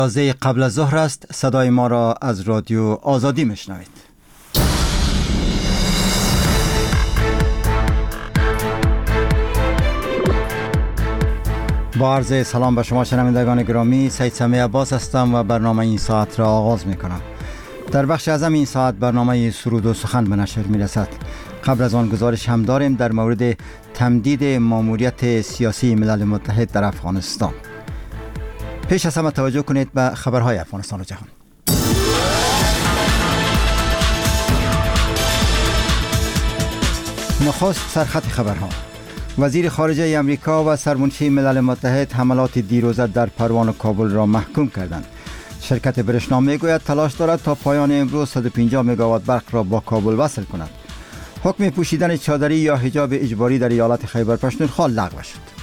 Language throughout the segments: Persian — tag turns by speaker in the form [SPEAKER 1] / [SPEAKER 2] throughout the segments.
[SPEAKER 1] تازه قبل از ظهر است. صدای ما را از رادیو آزادی میشنوید. با عرض سلام به شما شنوندگان گرامی، سید سمیع عباس هستم و برنامه این ساعت را آغاز میکنم. در بخش اعظم این ساعت برنامه سرود و سخن به نشر میرسد. قبل از آن گزارش هم داریم در مورد تمدید ماموریت سیاسی ملل متحد در افغانستان. پیش از همه توجه کنید به خبرهای افغانستان و جهان. نخست سرخط خبرها. وزیر خارجه امریکا و سرمنشی ملل متحد حملات دیروزه در پروان و کابل را محکوم کردند. شرکت برشنا میگوید تلاش دارد تا پایان امروز 150 مگاوات برق را با کابل وصل کند. حکم پوشیدن چادری یا حجاب اجباری در ایالت خیبر پختونخوا لغو شد.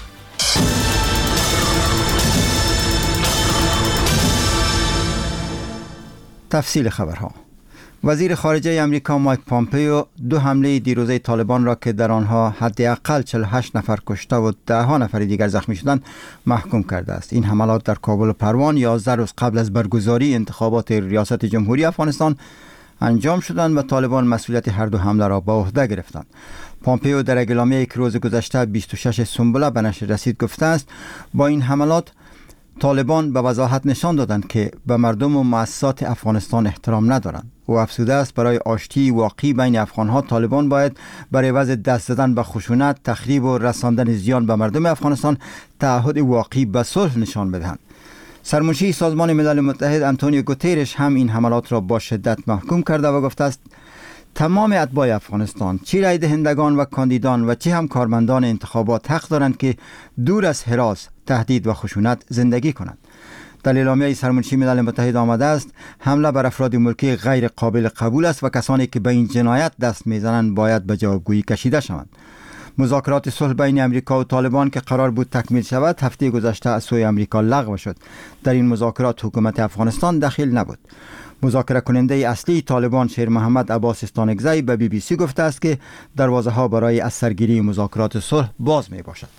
[SPEAKER 1] تفصیل خبرها. وزیر خارجه امریکا مایک پامپیو دو حمله دیروزه طالبان را که در آنها حداقل 48 نفر کشته و 10 نفر دیگر زخمی شدند محکوم کرده است. این حملات در کابل و پروان 11 روز قبل از برگزاری انتخابات ریاست جمهوری افغانستان انجام شدند و طالبان مسئولیت هر دو حمله را به عهده گرفتند. پامپیو در اعلامیه‌ای که روز گذشته 26 سنبله به نشر رسید گفته است با این حملات طالبان به وضاحت نشان دادند که به مردم و مؤسسات افغانستان احترام ندارند. او افزوده است برای آشتی واقعی بین افغانها طالبان باید برای عوض دست زدن به خشونت، تخریب و رساندن زیان به مردم افغانستان تعهد واقعی به صلح نشان بدهند. سرمنشی سازمان ملل متحد آنتونیو گوترش هم این حملات را با شدت محکوم کرده و گفته است تمام اتباع افغانستان، چه رای دهندگان و کاندیدان و چه هم کارمندان انتخابات حق دارند که دور از هراس، تهدید و خشونت زندگی کنند. در اعلامیه سرمنشی ملل متحد آمده است حمله بر افراد ملکی غیر قابل قبول است و کسانی که به این جنایت دست میزنند باید به جوابگویی کشیده شوند. مذاکرات صلح بین امریکا و طالبان که قرار بود تکمیل شود هفته گذشته از سوی امریکا لغو شد. در این مذاکرات حکومت افغانستان دخیل نبود. مذاکره کننده اصلی طالبان شیر محمد عباس استانکزی به بی بی سی گفته است که دروازه ها برای از سرگیری مذاکرات صلح باز می باشد.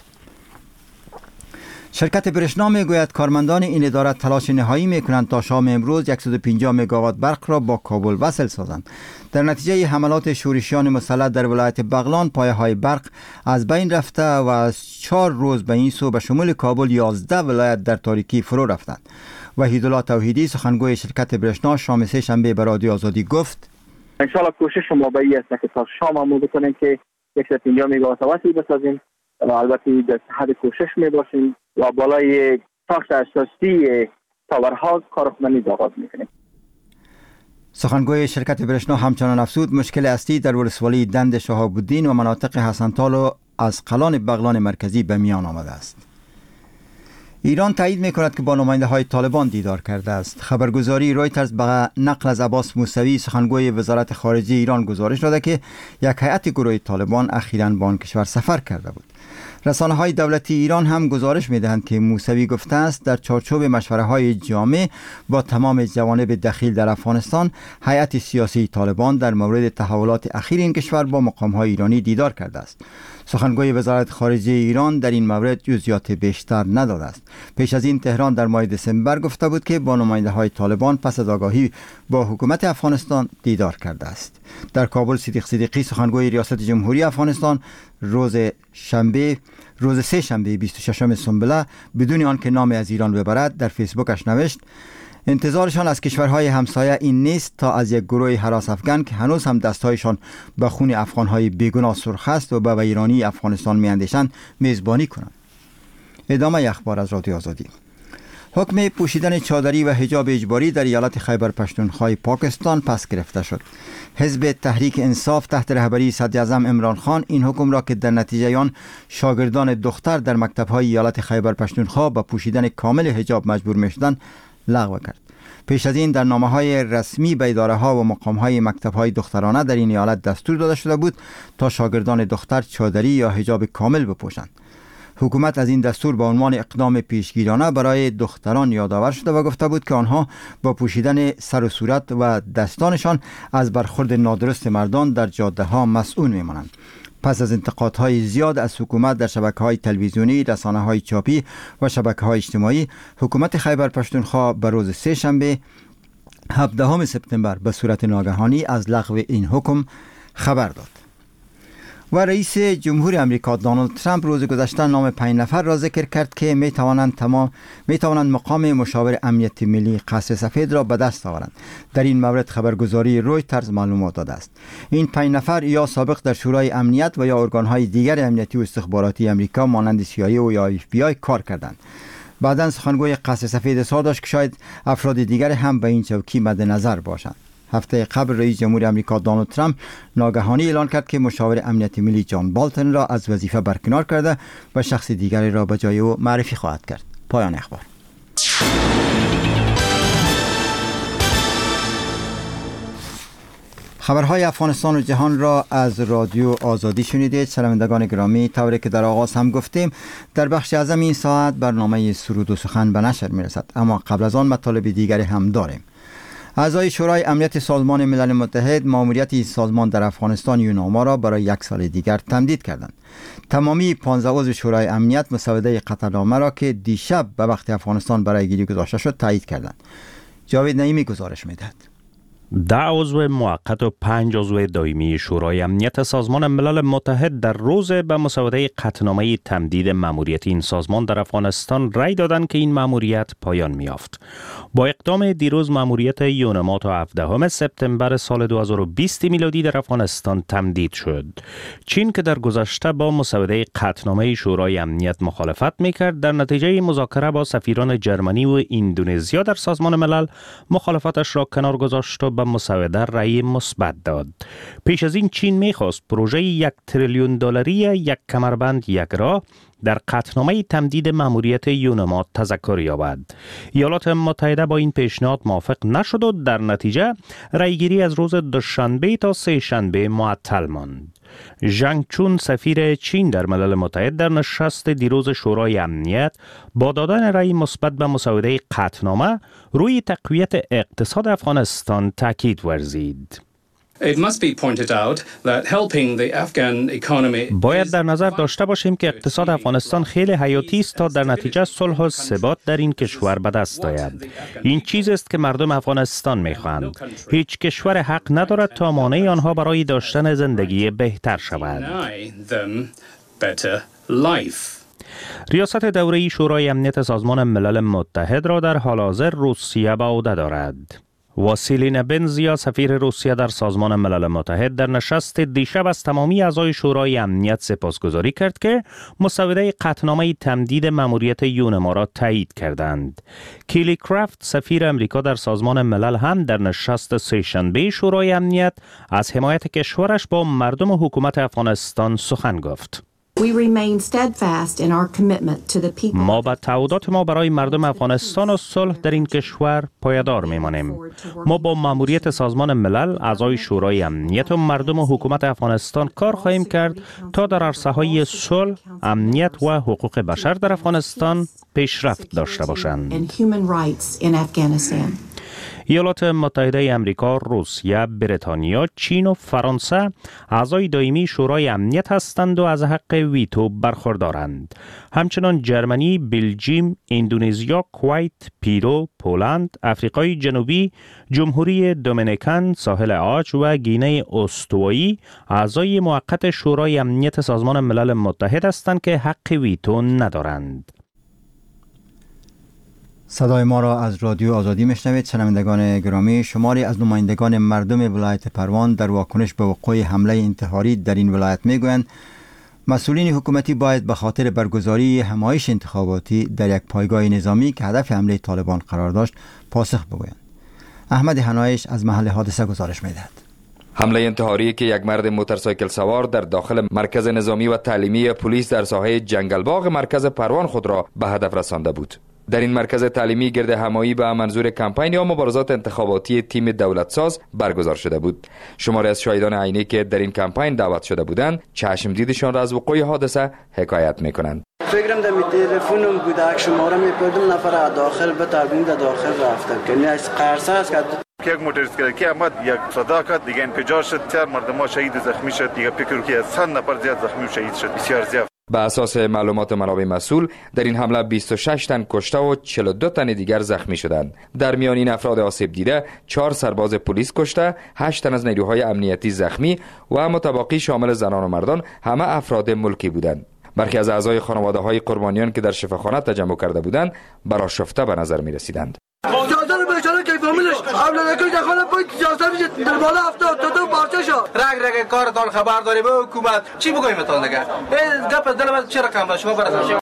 [SPEAKER 1] شرکت برشنا میگوید کارمندان این اداره تلاش نهایی میکنند تا شام امروز 150 مگاوات برق را با کابل وصل سازند. در نتیجه حملات شورشیان مسلح در ولایت بغلان پایه های برق از بین رفته و از 4 روز به این سو به شمول کابل 11 ولایت در تاریکی فرو رفتند. وحیدالله توحیدی سخنگوی شرکت برشنا شام سه شنبه به رادیو آزادی گفت
[SPEAKER 2] ان شاء الله کوشش ما به این است که تا شام هم بکنیم که 150 مگاوات وصل بسازیم و البته در حد کوشش می باشیم و بالای ساخت اساسی تاورها کارکنی آغاز میکنیم.
[SPEAKER 1] سخنگوی شرکت برشنا همچنان افزود مشکل اصلی در ولسوالی دند شهاب الدین و مناطق حسنتال و از قلان بغلان مرکزی به میان آمده است. ایران تایید میکند که با نماینده های طالبان دیدار کرده است. خبرگزاری رویترز به نقل از عباس موسوی سخنگوی وزارت خارجه ایران گزارش داده که یک هیئت گروه طالبان اخیراً به آن کشور سفر کرده بود. رسانه های دولتی ایران هم گزارش میدهند که موسوی گفته است در چارچوب مشوره های جامع با تمام جوانب دخیل در افغانستان هیئت سیاسی طالبان در مورد تحولات اخیر این کشور با مقام های ایرانی دیدار کرده است. سخنگوی وزارت خارجه ایران در این مورد جزئیات بیشتر نداده است. پیش از این تهران در ماه دسامبر گفته بود که با نماینده های طالبان پس از آگاهی با حکومت افغانستان دیدار کرده است. در کابل صدیق صدیقی سخنگوی ریاست جمهوری افغانستان روز سه شنبه 26 سنبله بدون آنکه نام از ایران ببرد در فیسبوکش نوشت انتظارشان از کشورهای همسایه این نیست تا از یک گروه هراس افغان که هنوز هم دستهایشان به خون افغانهای بیگناه سرخ است و به ویرانی افغانستان میاندیشند میزبانی کنند. ادامه اخبار از رادیو آزادی. حکم پوشیدن چادری و حجاب اجباری در ایالت خیبر پختونخوا پاکستان پس گرفته شد. حزب تحریک انصاف تحت رهبری صدراعظم عمران خان این حکم را که در نتیجه آن شاگردان دختر در مکتب‌های ایالت خیبر پختونخوا به پوشیدن کامل حجاب مجبور می‌شدند لغو کرد. پیش از این در نامه‌های رسمی به اداره‌ها و مقام‌های مکتب‌های دخترانه در این ایالت دستور داده شده بود تا شاگردان دختر چادری یا حجاب کامل بپوشند. حکومت از این دستور با عنوان اقدام پیشگیرانه برای دختران یادآور شده و گفته بود که آنها با پوشیدن سر و صورت و دستانشان از برخورد نادرست مردان در جاده‌ها مسئول می‌مانند. پس از انتقادهای زیاد از حکومت در شبکه‌های تلویزیونی، رسانه‌های چاپی و شبکه‌های اجتماعی، حکومت خیبر پختونخوا به روز سه‌شنبه 17 سپتامبر به صورت ناگهانی از لغو این حکم خبر داد. و رئیس جمهور امریکا دونالد ترامپ روز گذشته نام 5 نفر را ذکر کرد که می توانند مقام مشاور امنیت ملی قصر سفید را به دست آورند. در این مورد خبرگزاری رویترز معلومات داده است. این 5 نفر یا سابق در شورای امنیت و یا ارگان‌های دیگر امنیتی و استخباراتی امریکا مانند CIA و یا FBI کار کردند. بعداً سخنگوی قصر سفید اظهار داشت که شاید افراد دیگر هم به این چوکی مد نظر باشند. هفته قبل رئیس جمهور امریکا دونالد ترامپ ناگهانی اعلان کرد که مشاور امنیت ملی جان بالتون را از وظیفه برکنار کرده و شخص دیگری را به جای او معرفی خواهد کرد. پایان اخبار. خبرهای افغانستان و جهان را از رادیو آزادی شنیدید. شنوندگان گرامی، طوری که در آغاز هم گفتیم، در بخش اعظم این ساعت برنامه سرود و سخن به نشر میرسد، اما قبل از آن مطالب دیگری هم داریم. اعضای شورای امنیت سازمان ملل متحد ماموریت سازمان در افغانستان یوناما را برای 1 سال دیگر تمدید کردند. تمامی 15 عضو شورای امنیت مسوده قطعنامه را که دیشب به وقت افغانستان برای گیری گذاشته شد تایید کردند. جاوید نعیمی گزارش می‌دهد.
[SPEAKER 3] 10 عضو موقت و 5 عضو دائمی شورای امنیت سازمان ملل متحد در روز به مسوده قطعنامه تمدید ماموریت این سازمان در افغانستان رأی دادند که این ماموریت پایان می‌یافت. با اقدام دیروز ماموریت یوناما تا 17 سپتامبر سال 2020 میلادی در افغانستان تمدید شد. چین که در گذشته با مسوده قطعنامه شورای امنیت مخالفت می‌کرد، در نتیجه مذاکره با سفیران جرمنی و اندونزیا در سازمان ملل مخالفتش را کنار گذاشت و به مسوده رأی مثبت داد. پیش از این چین می‌خواست پروژه 1 تریلیون دلاری یک کمربند یک راه در قطعنامه تمدید ماموریت یوناما تذکر یابد. ایالات متحده با این پیشنهاد موافق نشد و در نتیجه رأیگیری از روز دوشنبه تا سه شنبه معطل ماند. ژنگ چون سفیر چین در ملل متحد در نشست دیروز شورای امنیت با دادن رأی مثبت به مسوده قطعنامه روی تقویت اقتصاد افغانستان تاکید ورزید. باید در نظر داشته باشیم که اقتصاد افغانستان خیلی حیاتی است تا در نتیجه صلح و ثبات در این کشور به دست آید. این چیزی است که مردم افغانستان می‌خواهند. هیچ کشور حق ندارد تا مانع آنها برای داشتن زندگی بهتر شود. ریاست دوره‌ای شورای امنیت سازمان ملل متحد را در حال حاضر روسیه به عهده دارد. واسیلی نبنزیا سفیر روسیه در سازمان ملل متحد در نشست دیشب از تمامی اعضای شورای امنیت سپاسگزاری کرد که مسوده قطعنامه تمدید ماموریت یوناما را تایید کردند. کیلی کرافت سفیر امریکا در سازمان ملل هم در نشست سه‌شنبه شورای امنیت از حمایت کشورش با مردم و حکومت افغانستان سخن گفت. ما به تعهدات ما برای مردم افغانستان و صلح در این کشور پایدار میمانیم. ما با ماموریت سازمان ملل، اعضای شورای امنیت و مردم و حکومت افغانستان کار خواهیم کرد تا در عرصه‌های صلح، امنیت و حقوق بشر در افغانستان پیشرفت داشته باشند. ایالات متحده امریکا، روسیه، بریتانیا، چین و فرانسه اعضای دائمی شورای امنیت هستند و از حق ویتو برخوردارند. همچنان جرمنی، بلژیم، اندونزیا، کویت، پیرو، پولند، آفریقای جنوبی، جمهوری دومینیکن، ساحل عاج و گینه استوایی اعضای موقت شورای امنیت سازمان ملل متحد هستند که حق ویتو ندارند.
[SPEAKER 1] صدای ما را از رادیو آزادی میشنوید. شنوندگان گرامی، شماری از نمایندگان مردم ولایت پروان در واکنش به وقوع حمله انتحاری در این ولایت میگویند مسئولین حکومتی باید به خاطر برگزاری همایش انتخاباتی در یک پایگاه نظامی که هدف حمله طالبان قرار داشت پاسخ بگویند. احمد حنایش از محل حادثه گزارش میدهد.
[SPEAKER 4] حمله انتحاری که یک مرد موتورسایکل سوار در داخل مرکز نظامی و تعلیمی پلیس در ساحه جنگلباغ مرکز پروان خود را به هدف رسانده بود. در این مرکز تعلیمی گرد همایی به منظور کمپین یا مبارزات انتخاباتی تیم دولتساز برگزار شده بود. شماری از شاهدان عینی که در این کمپین دعوت شده بودند چشم دیدشان را از وقوع حادثه حکایت میکنند.
[SPEAKER 5] فکرم در تلفنم بود، شماره میپردم نفر داخل به تبین داخل رفتم که نه قرصه است که
[SPEAKER 6] که یک موتوریست که آمد یک صدا کرد دیگه انفجار شد، بسیار مردم شهید و زخمی شد. دیگه فکر که 100 نفر زیاد زخمی و شهید شد، بسیار زیاد.
[SPEAKER 4] به اساس معلومات منابع مسئول در این حمله 26 تن کشته و 42 تن دیگر زخمی شدند. در میان این افراد آسیب دیده 4 سرباز پلیس کشته، 8 تن از نیروهای امنیتی زخمی و متباقی شامل زنان و مردان همه افراد ملکی بودند. برخی از اعضای خانواده های قربانیان که در شفاخانه تجمع کرده بودند برآشفته به نظر می رسیدند.
[SPEAKER 7] رگ کارتان خبر داری به حکومت چی بگویم تان دیگه گپ از دل من چه رقم باشه شما برسه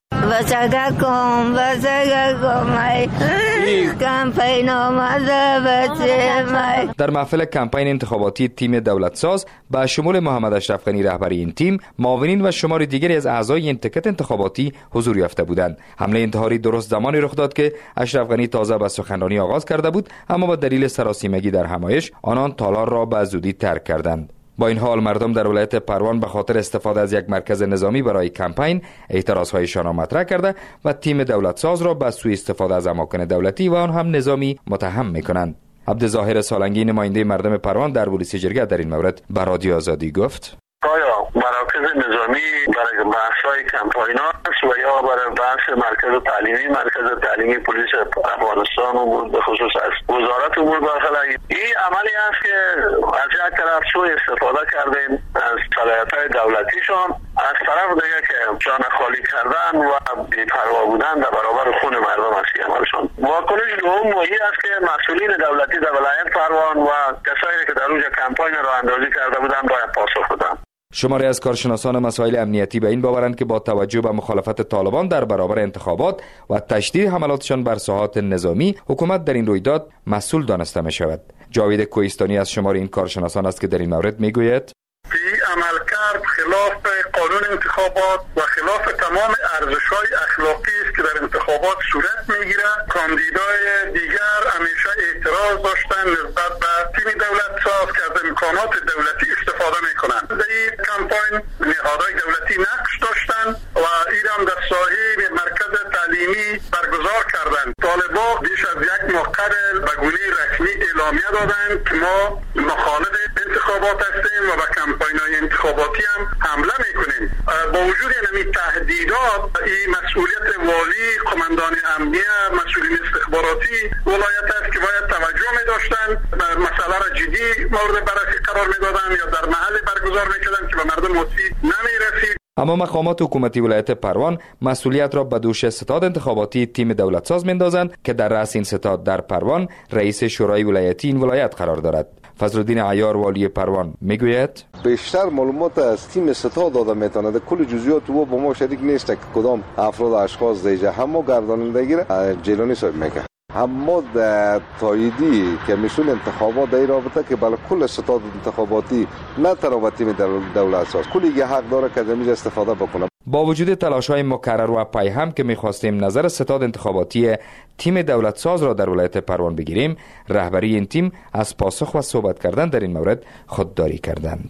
[SPEAKER 4] در محفل کمپین انتخاباتی تیم دولتساز با شمول محمد اشرف غنی رهبری این تیم، معاونین و شمار دیگری از اعضای این تکت انتخاباتی حضور یافته بودند. حمله انتحاری درست زمانی رخ داد که اشرف غنی تازه به سخنرانی آغاز کرده بود، اما با دلیل سراسیمگی در همایش آنان تالار را به زودی ترک کردند. با این حال مردم در ولایت پروان به خاطر استفاده از یک مرکز نظامی برای کمپین اعتراضهایشان را مطرح کرده و تیم دولتساز را به سوء استفاده از اماکن دولتی و آن هم نظامی متهم می‌کنند. عبدالظاهر سالنگی نماینده مردم پروان در پلیس جرگه در این مورد به رادیو آزادی گفت:
[SPEAKER 8] آیا مراکز نظامی برای بحث‌های کمپاین است و یا برای بحث مرکز تعلیمی پلیس افغانستان و به خصوص از وزارت امور داخله این عملی است که از یک طرف سوء استفاده کردن از صلاحیت‌های دولتیشان، از طرف دیگه که جان خالی کردن و بی‌پروا بودن در برابر خون مردم است عملشان. واکنش دوم این است که مسئولین دولتی در ولایت پروان و کسایی که در اونجا کمپاین را اندازی کرده بودند باید پاسخ بدن.
[SPEAKER 4] شماری از کارشناسان مسائل امنیتی به این باورند که با توجه به مخالفت طالبان در برابر انتخابات و تشدید حملاتشان بر ساحات نظامی، حکومت در این رویداد مسئول دانسته می شود. جاوید کوهستانی از شمار این کارشناسان است که در این مورد می گوید:
[SPEAKER 8] این عملکرد خلاف قانون انتخابات و خلاف تمام ارزش‌های اخلاقی است که در انتخابات صورت می‌گیرد. کاندیدای دیگر همیشه اعتراض داشتن نسبت به تیم دولت ساز که از امکانات دولتی استفاده می‌کنند. در این کمپاین نهادهای دولتی نقش داشتند و ایران در ساحه مرکز تعلیمی برگزار کردند. طالبان بیش از یک ماه قبل به گونه رسمی اعلامیه دادند که ما مخالف انتخابات هستیم و به کمپاین‌های انتخاباتی هم حمله میکنیم. با وجود این تهدیدات این مسئولیت والی، قماندان امنیه، مسئولین استخباراتی ولایت است که باید توجه می داشتن، مسئله را جدی مورد بررسی قرار می دادن یا در محل برگزار میکردن که به مردم آسیب نمی رسید.
[SPEAKER 4] اما مقامات حکومتی ولایت پروان مسئولیت را به دوش ستاد انتخاباتی تیم دولتساز میندازند که در رأس این ستاد در پروان رئیس شورای ولایتی این ولایت قرار دارد. فضلالدین عیار والی پروان میگوید:
[SPEAKER 9] بیشتر معلومات از تیم ستاد داده میتواند، کل جزئیات او با ما شریک نیست که کدام افراد اشخاص دیگه همه گردانندگی را جیلانی صاحب میکنه. اما در تاییدی که میشون انتخابات در رابطه که بله کل ستاد انتخاباتی نه تنها تیم دولت ساز کلی حق داره که از استفاده بکنه.
[SPEAKER 4] با وجود تلاش‌های مکرر و پیهم که می‌خواستیم نظر ستاد انتخاباتی تیم دولت ساز را در ولایت پروان بگیریم، رهبری این تیم از پاسخ و صحبت کردن در این مورد خودداری کردند.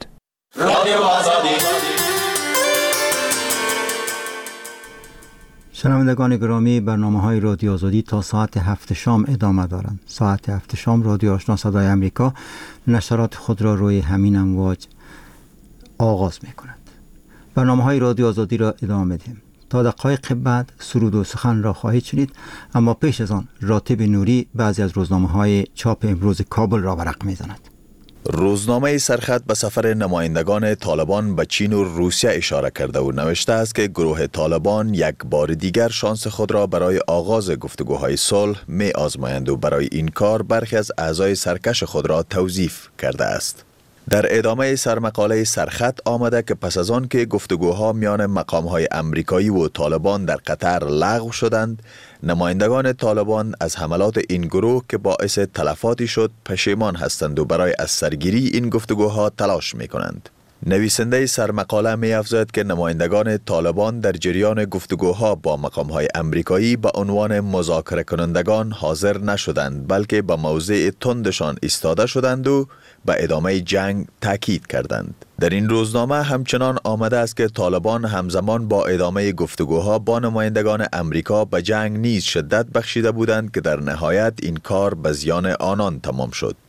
[SPEAKER 1] شنوندگان گرامی، برنامه‌های رادیو آزادی تا ساعت 7 شام ادامه دارند. ساعت 7 شام رادیو آشنا صدای آمریکا نشرات خود را روی همین امواج آغاز می‌کند. برنامه‌های رادیو آزادی را ادامه می‌دهیم. تا دقایق بعد سرود و سخن را خواهید شنید، اما پیش از آن راتب نوری بعضی از روزنامه‌های چاپ امروز کابل را ورق می‌زند.
[SPEAKER 10] روزنامه سرخط به سفر نمایندگان طالبان به چین و روسیه اشاره کرده و نوشته است که گروه طالبان یک بار دیگر شانس خود را برای آغاز گفتگوهای صلح می آزمایند و برای این کار برخی از اعضای سرکش خود را توظیف کرده است. در ادامه سرمقاله سرخط آمده که پس از آن که گفتگوها میان مقامهای امریکایی و طالبان در قطر لغو شدند، نمایندگان طالبان از حملات این گروه که باعث تلفاتی شد پشیمان هستند و برای از سرگیری این گفتگوها تلاش می کنند. نویسنده سرمقاله می افزاید که نمایندگان طالبان در جریان گفتگوها با مقامهای امریکایی به عنوان مذاکره کنندگان حاضر نشدند، بلکه به موضع تندشان ایستاده شدند و به ادامه جنگ تاکید کردند. در این روزنامه همچنان آمده است که طالبان همزمان با ادامه گفتگوها با نمایندگان امریکا به جنگ نیز شدت بخشیده بودند که در نهایت این کار به زیان آنان تمام شد.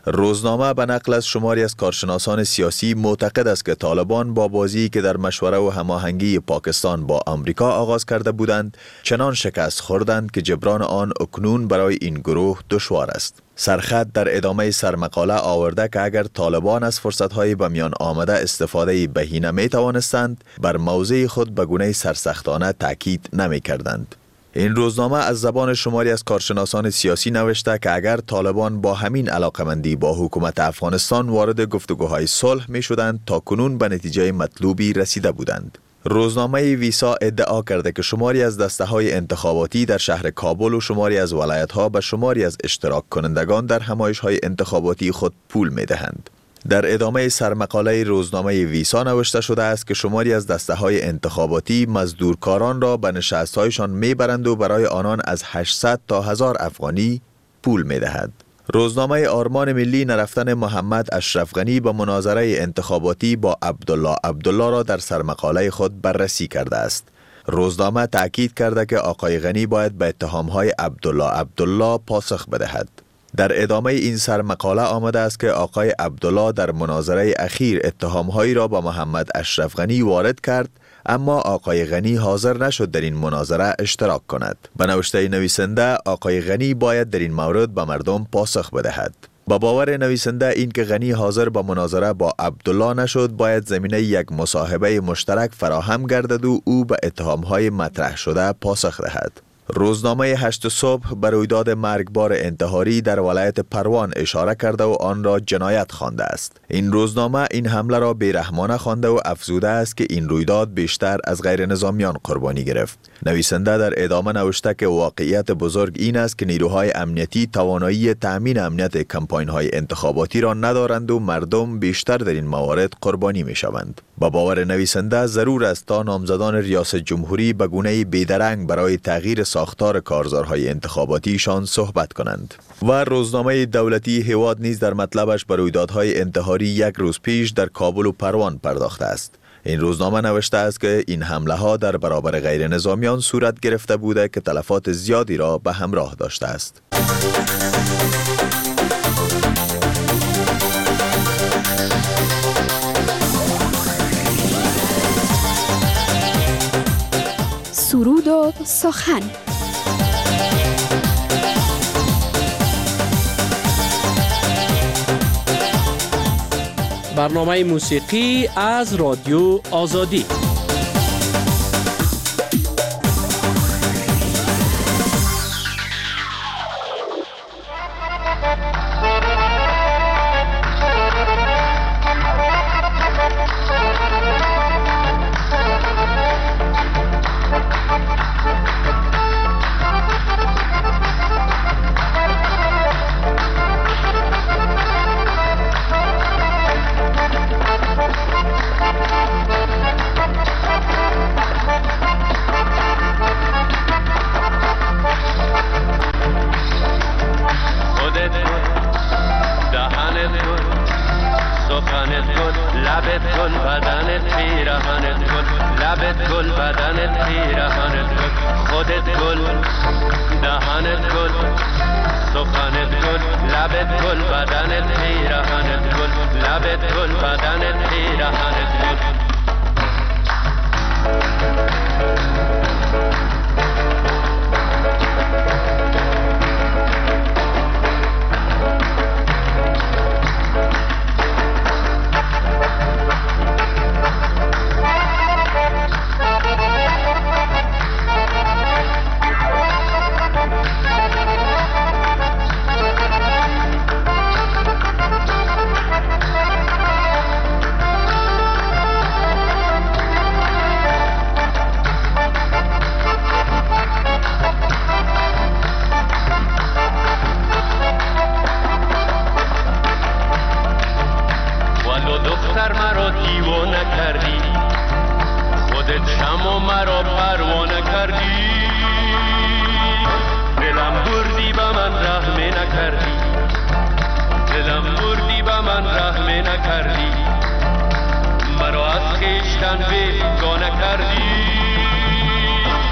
[SPEAKER 10] روزنامه به نقل از شماری از کارشناسان سیاسی معتقد است که طالبان با بازی که در مشوره و هماهنگی پاکستان با آمریکا آغاز کرده بودند چنان شکست خوردند که جبران آن اکنون برای این گروه دشوار است. سرخط در ادامه سرمقاله آورده که اگر طالبان از فرصت‌های به میان آمده استفاده بهینه می توانستند بر موضع خود به گونه سرسختانه تاکید نمی کردند. این روزنامه از زبان شماری از کارشناسان سیاسی نوشته که اگر طالبان با همین علاقمندی با حکومت افغانستان وارد گفتگوهای صلح می شدند تا کنون به نتیجه مطلوبی رسیده بودند. روزنامه ویسا ادعا کرده که شماری از دسته‌های انتخاباتی در شهر کابل و شماری از ولایت‌ها به شماری از اشتراک کنندگان در همایش‌های انتخاباتی خود پول می‌دهند. در ادامه سرمقاله روزنامه ویسا نوشته شده است که شماری از دسته‌های انتخاباتی مزدورکاران را به نشست‌هایشان می‌برند و برای آنان از 800 تا 1000 افغانی پول می‌دهند. روزنامه آرمان ملی نرفتن محمد اشرف غنی به مناظره انتخاباتی با عبدالله را در سرمقاله خود بررسی کرده است. روزنامه تأکید کرده که آقای غنی باید به اتهام‌های عبدالله پاسخ بدهد. در ادامه این سرمقاله آمده است که آقای عبدالله در مناظره اخیر اتهام‌هایی را با محمد اشرف غنی وارد کرد، اما آقای غنی حاضر نشد در این مناظره اشتراک کند. به نوشته نویسنده آقای غنی باید در این مورد به مردم پاسخ بدهد. با باور نویسنده این که غنی حاضر به مناظره با عبدالله نشد باید زمینه یک مصاحبه مشترک فراهم گردد و او به اتهام‌های مطرح شده پاسخ دهد. روزنامه 8 صبح بر رویداد مرگبار انتحاری در ولایت پروان اشاره کرده و آن را جنایت خوانده است. این روزنامه این حمله را بیرحمانه خوانده و افزوده است که این رویداد بیشتر از غیر نظامیان قربانی گرفت. نویسنده در ادامه نوشته که واقعیت بزرگ این است که نیروهای امنیتی توانایی تأمین امنیت کمپاین‌های انتخاباتی را ندارند و مردم بیشتر در این موارد قربانی می‌شوند. با باور نویسنده ضرور است تا نامزدان ریاست جمهوری به گونه‌ای بیدرنگ برای تغییر ساختار کارزارهای انتخاباتیشان صحبت کنند. و روزنامه دولتی هیواد نیز در مطلبش به رویدادهای انتحاری یک روز پیش در کابل و پروان پرداخته است. این روزنامه نوشته است که این حمله ها در برابر غیر نظامیان صورت گرفته بوده که تلفات زیادی را به همراه داشته است.
[SPEAKER 11] سرود و سخن.
[SPEAKER 12] برنامه موسیقی از رادیو آزادی.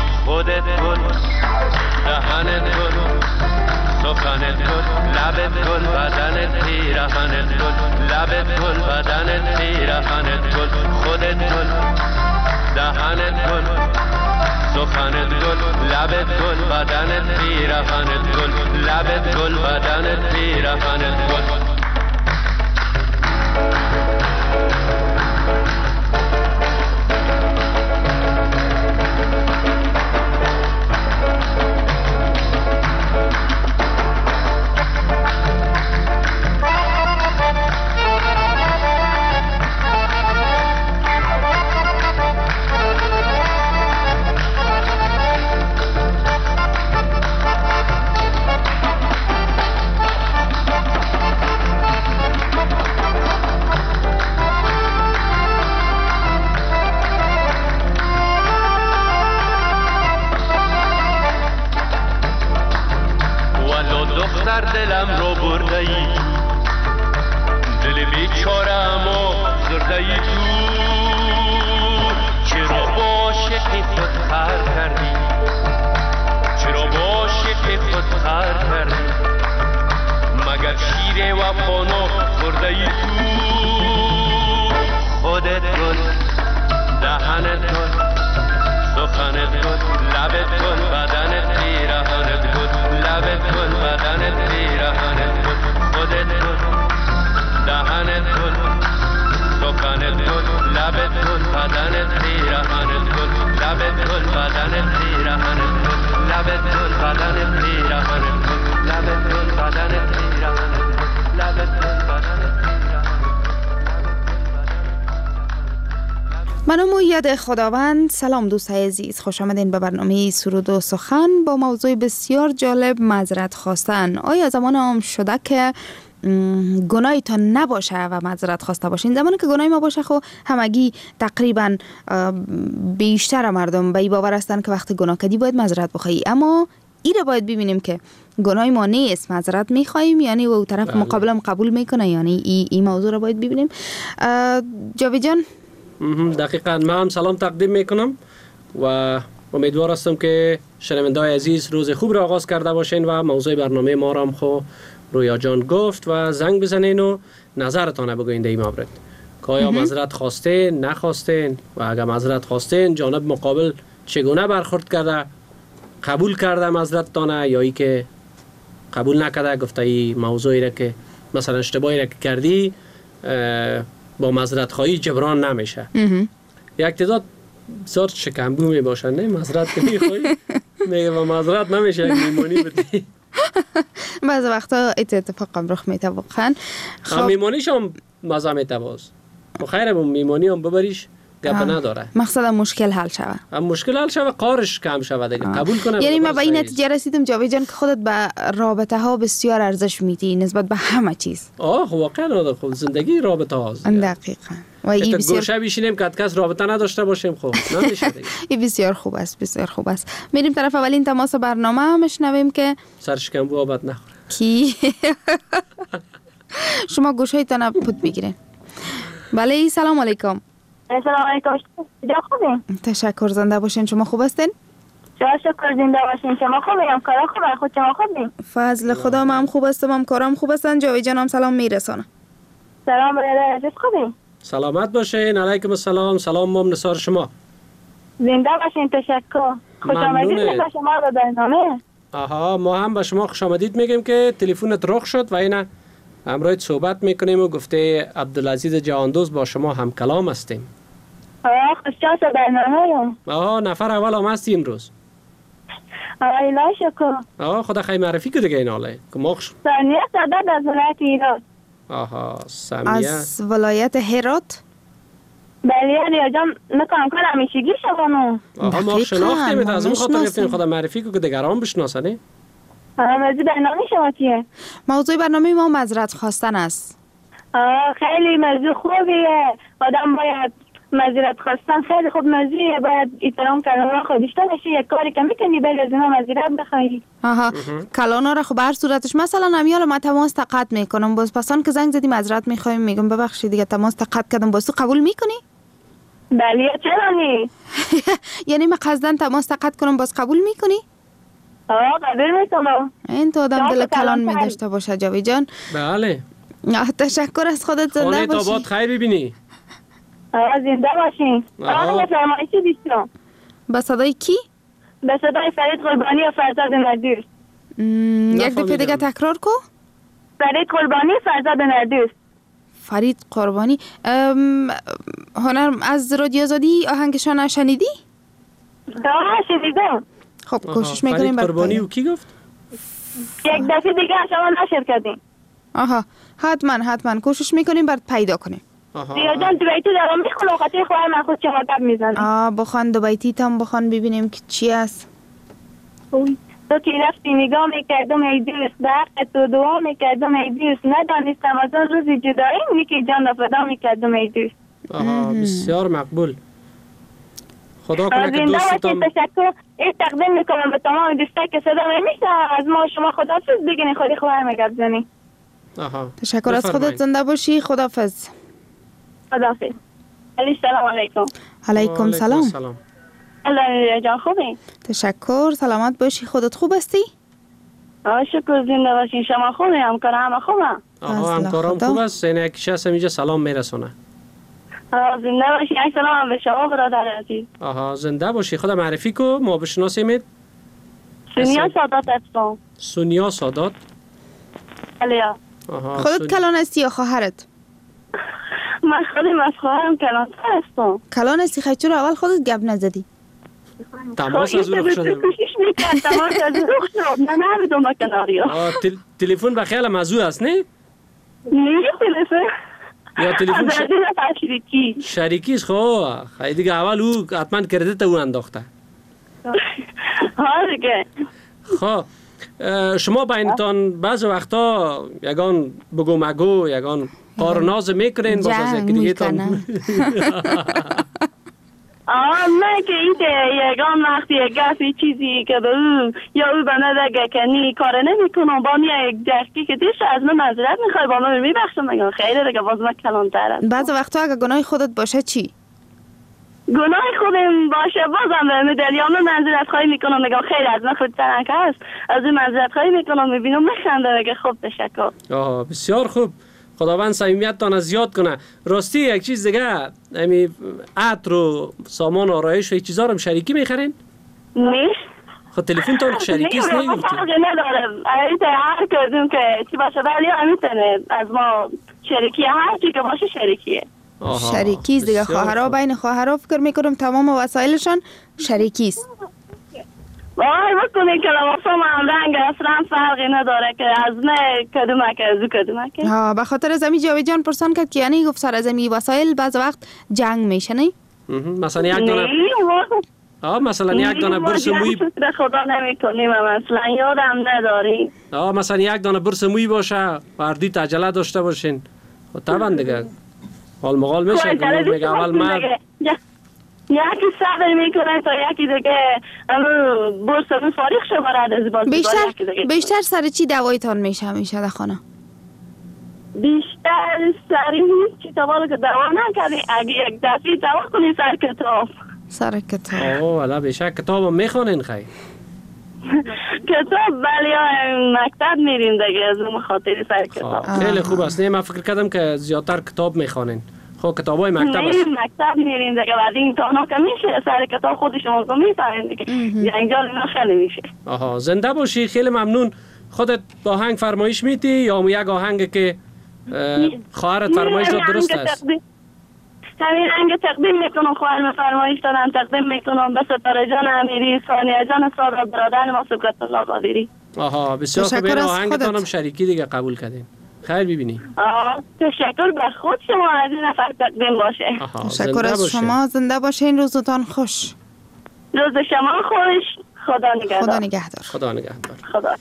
[SPEAKER 13] خودت گل، دهنت گل، سخنت گل، لبت گل، گل بدنت پیرهنت گل لبت گل بدنت پیرهنت گل خودت گل دهنت گل سخنت گل لبت گل بدنت پیرهنت گل لبت گل بدنت پیرهنت گل دلم رو برده ای دل بیچاره‌مو زرده ای تو چرا باشه که خود خر کردی چرا باشه که خود خر کردی مگر شیر وفانو خورده ای تو خودت گل دهنت گل سخنت گل لبت گل بدنت پیرهنت گل لبت گل بدنت پیرهنت گل خودت گل دهنت گل سخنت گل لبت گل بدنت پیرهنت گل لبت گل بدنت پیرهنت گل لبت گل بدنت پیرهنت گل لبت گل بدنت پیرهنت گل لبت گل بدنت
[SPEAKER 14] منم ید خداوند. سلام دوستای عزیز، خوش آمدین به برنامه سرود و سخن با موضوع بسیار جالب، معذرت خواستن. آیا زمان هم شده که گناهی تا نباشه و معذرت خواسته باشین؟ زمانی که گناهی ما باشه خو همگی تقریبا بیشتر مردم به این باور هستن که وقتی گناه کردی باید معذرت بخوایی، اما ایره باید ببینیم که گناهی ما نیست، معذرت میخوایم، یعنی و طرف مقابلم قبول میکنه، یعنی این موضوع رو باید ببینیم. جاوید جان.
[SPEAKER 12] دقیقاً من هم سلام تقدیم میکنم و امیدوار هستم که شنونده‌های عزیز روز خوب را آغاز کرده باشین و موضوع برنامه ما را هم خو رویا جان گفت و زنگ بزنین و نظرتان بگوین در این مورد که آیا معذرت خواستین نخواستین و اگر معذرت خواستین جانب مقابل چگونه برخورد کرده، قبول کرده معذرتتان یا ای که قبول نکرده، گفته این موضوعی را که مثلا اشتباهی را که کردی با معذرت خواهی جبران نمیشه. یک تعداد بسیار شکمبو می باشن، نه معذرت که میخوایی میگه با معذرت نمیشه یک میمانی بدی.
[SPEAKER 14] بعض وقتا اتفاق هم رخ میته واقعا.
[SPEAKER 12] میمانیش هم مزه میته باز و خیره میمانی هم ببریش گپ نداره،
[SPEAKER 14] مقصد مشکل حل شوه،
[SPEAKER 12] مشکل حل شوه، قارش کم شوه دیگه، قبول کنه.
[SPEAKER 14] یعنی من به این نتیجه رسیدم جاوید جان که خودت به رابطه ها بسیار ارزش میدی نسبت به همه چیز.
[SPEAKER 12] واقعا خب زندگی رابطه هاست.
[SPEAKER 14] دقیقاً. و این
[SPEAKER 12] بسیار گوشه بشینیم که کس رابطه نداشته باشیم، خب نمیشه دیگه.
[SPEAKER 14] این بسیار خوب است، بسیار خوب است. میریم طرف اولین تماس برنامه، میشنویم که
[SPEAKER 12] سرشکم آباد نخوره
[SPEAKER 14] کی. شما گوشه‌تان پوت بگیرین. بله سلام علیکم.
[SPEAKER 15] سلام علیکم. خوبین؟
[SPEAKER 14] تشکر، زنده باشین. شما خوب هستین؟
[SPEAKER 15] شکر، زنده باشین. شما خوبین؟ کارا خوبه؟ خود شما خوبین؟
[SPEAKER 14] فضل خدا من خوب هستم، هم کارام خوب هستن. جاوید جانم سلام میرسانه.
[SPEAKER 15] سلام برادر عزیز، خوبین؟
[SPEAKER 12] سلامت باشین. علیکم السلام. سلام مام نثار شما.
[SPEAKER 15] زنده باشین. تشکر. خوش آمدید به شما به برنامه.
[SPEAKER 12] ما هم به شما خوش آمدید میگیم که تلفنت رخ شد و اینا امروز صحبت میکنیم و گفته عبدالعزیز جهاندوست با شما هم کلام هستیم.
[SPEAKER 15] خوشحال برنامه
[SPEAKER 12] نفر اول هم هستی امروز.
[SPEAKER 15] الهی شکر.
[SPEAKER 12] خدا خیلی معرفی که دیگه این حاله که ما
[SPEAKER 15] سامیه سعدت از ولایت هرات.
[SPEAKER 12] سامیه
[SPEAKER 14] از ولایت هرات.
[SPEAKER 15] بله ریاجم نکنم کار همیشگی شبانو.
[SPEAKER 12] ما شناختیم از اون خاطر گفتیم خدا معرفی که دیگران بشناسنه.
[SPEAKER 15] موضوع برنامه شما چیه؟
[SPEAKER 14] موضوع برنامه ما معذرت خواستن است.
[SPEAKER 15] خیلی موضوع خوبیه، آدم باید معذرت خواستن خیلی خوب موضوعیه، باید احترام کردن خودش نشه، یک کاری که میکنی بعد از اونها معذرت بخوای.
[SPEAKER 14] کلانا را خب هر صورتش مثلا امیال ما تماس قطع میکنم، باز پسان که زنگ زدی معذرت میخوایم میگم ببخشید دیگه تماس قطع کردم، باز تو قبول میکنی؟
[SPEAKER 15] بله چرا نی؟
[SPEAKER 14] یعنی من قصدن تماس قطع کنم باز قبول میکنی؟
[SPEAKER 15] قبول میکنم.
[SPEAKER 14] این تو آدم دل کلان می داشته باشه جاوید جان.
[SPEAKER 12] بله.
[SPEAKER 14] تشکر از خودت، زنده باشی.
[SPEAKER 12] خانه خیر ببینی.
[SPEAKER 15] زنده باشین. آقا فرمایشی دیستم.
[SPEAKER 14] با صدای کی؟
[SPEAKER 15] به صدای فرید قربانی و فرزاد نردوست.
[SPEAKER 14] یک دفعه دیگه تکرار کو؟
[SPEAKER 15] فرید قربانی فرزاد نردوست.
[SPEAKER 14] فرید قربانی. هنر از رادیو آزادی آهنگشان شنیدی؟
[SPEAKER 15] شنیدم.
[SPEAKER 14] خب کوشش میکنیم.
[SPEAKER 12] فرید قربانی و کی گفت؟
[SPEAKER 15] یک دفعه دیگه شما نشر کردیم.
[SPEAKER 14] آها حتما کوشش میکنیم برات پیدا کنیم.
[SPEAKER 15] دیگه جان دو بیتی دارم میخونم خاطر خواهر من خود چه مطب میزنم.
[SPEAKER 14] بخوان دو بیتی تام بخوان ببینیم که چی است.
[SPEAKER 15] تو که رفتی نگاه میکردم ای دوست، به حق تو دعا میکردم ای دوست، ندانستم از آن روزی جدایی نیکی جان را فدا میکردم ای دوست.
[SPEAKER 12] بسیار مقبول. خدا کنه که دوستتان.
[SPEAKER 15] تشکر. این تقدیم میکنم به تمام دوستایی که صدا میشه از ما شما خداحافظ بگین، خودی خواهر میگرد زنی.
[SPEAKER 14] تشکر از خودت، زنده باشی. خداحافظ.
[SPEAKER 15] خداحافظ. السلام علیکم.
[SPEAKER 14] علیکم سلام.
[SPEAKER 15] الله جان خوبی؟
[SPEAKER 14] تشکر، سلامت باشی. خودت خوب هستی؟
[SPEAKER 15] شکر، زنده باشین. شما خوبی؟ همکار همه خوبه؟
[SPEAKER 12] همکارم خوب است. این یکیش هست اینجا سلام میرسونه.
[SPEAKER 15] زنده باشی. سلام به شما برادر عزیز.
[SPEAKER 12] زنده باشی. خدا معرفی کو ما بشناسیمت.
[SPEAKER 15] سونیا سادات هستم.
[SPEAKER 12] سونیا سادات.
[SPEAKER 15] الیا.
[SPEAKER 14] خودت کلان هستی یا خواهرت؟
[SPEAKER 15] من خودم از خواهرم کلان هستم.
[SPEAKER 14] کلان هستی؟ خیلی چرا اول خودت گپ نزدی؟
[SPEAKER 12] تماس از رخ شده.
[SPEAKER 15] تماس از رخ شد. نه بدون کناریا.
[SPEAKER 12] تلفن به خیال موضوع است نه؟
[SPEAKER 15] نه تلفن.
[SPEAKER 12] یا تلفن
[SPEAKER 15] شریکی.
[SPEAKER 12] شریکی است. خب خیلی دیگه اول او حتما کردیت او انداخته.
[SPEAKER 15] ها دیگه.
[SPEAKER 12] خب شما بینتان بعض وقتا یگان بگو مگو یگان قارناز میکنین باز از یکی دیگه تان.
[SPEAKER 15] نه که ایده یگان وقتی یک گفی چیزی که به او یا او بنده دگه کنی کار نمی کنم با میه یک جشکی که دیش از من معذرت میخوای با من میبخشم میگم خیلی دیگه باز من کلانتر است.
[SPEAKER 14] بعض وقتا اگه گناه خودت باشه چی؟
[SPEAKER 15] گناه خودم باشه بازم به مدلیام معذرت خواهی میکنم میگم خیلی از من خود ترک هست از این معذرت خواهی میکنم میبینم میخنده میگه خوب تشکر.
[SPEAKER 12] بسیار خوب. خداوند صمیمیتتان زیاد کنه. راستی یک چیز دیگه همین عطر و سامان آرایش و این چیزا رو شریکی میخرین؟
[SPEAKER 15] نه.
[SPEAKER 12] خب تلفنتون شریکی است نه گفتی؟
[SPEAKER 15] نداره. ایت هر کردیم که چی باشه ولی میتونه از ما شریکی هر چی که باشه شریکیه.
[SPEAKER 14] شریکی است دیگه. خواهرها بین خواهرها فکر میکنم تمام وسایلشان شریکی است.
[SPEAKER 15] وای بکنی که لباسم هم رنگ اصلا فرقی نداره که از نه کدومه که از او کدومه که.
[SPEAKER 14] به خاطر از امی جاوید جان پرسان کرد که یعنی گفت سر از امی وسایل بعض وقت جنگ میشه نه؟
[SPEAKER 12] مثلا یک دانه مثلا یک دانه برس موی
[SPEAKER 15] خدا نمیکنیم مثلا یادم نداری.
[SPEAKER 12] مثلا یک دانه برس موی باشه وردی عجله داشته باشین. خب طبعا دیگه حال مقال میشه که میگه اول مرد
[SPEAKER 15] یکی صبر میکنه تا یکی دیگه برسمون فارغ شه برد از باز
[SPEAKER 14] بیشتر سر چی دوایتان میشه همیشه در خانه؟
[SPEAKER 15] بیشتر سر هیچی تا بالا که دوا نکردی اگه یک دفعی دوا کنی سر کتاب.
[SPEAKER 12] والا بیشتر کتاب هم میخوانین خیلی؟
[SPEAKER 15] کتاب بلی مکتب میریم دیگه از اون خاطر سر کتاب.
[SPEAKER 12] خیلی خوب است. نه من فکر کردم که زیادتر کتاب میخوانین. خب کتابای مکتب است.
[SPEAKER 15] مکتب میریم دیگه بعد این تانا که میشه سر کتاب خودشون رو میفهمین دیگه. جنجال اینا خیلی میشه.
[SPEAKER 12] زنده باشی. خیلی ممنون. خودت آهنگ فرمایش میدی یا یک آهنگ که خواهرت فرمایش داد درست است؟
[SPEAKER 15] همین رنگ تقدیم میکنم خواهر فرمایش دادن تقدیم میکنم به ستاره جان امیری ثانیه جان سارا برادر ما سبقت الله قادری.
[SPEAKER 12] بسیار خوب. این آهنگتان شریکی دیگه قبول کردین. خیر ببینی.
[SPEAKER 15] تشکر به خود شما از این نفر تقدیم باشه.
[SPEAKER 14] تشکر از شما. زنده باشین. روزتان خوش.
[SPEAKER 15] روز شما خوش. خدا نگهدار.
[SPEAKER 12] خدا نگهدار.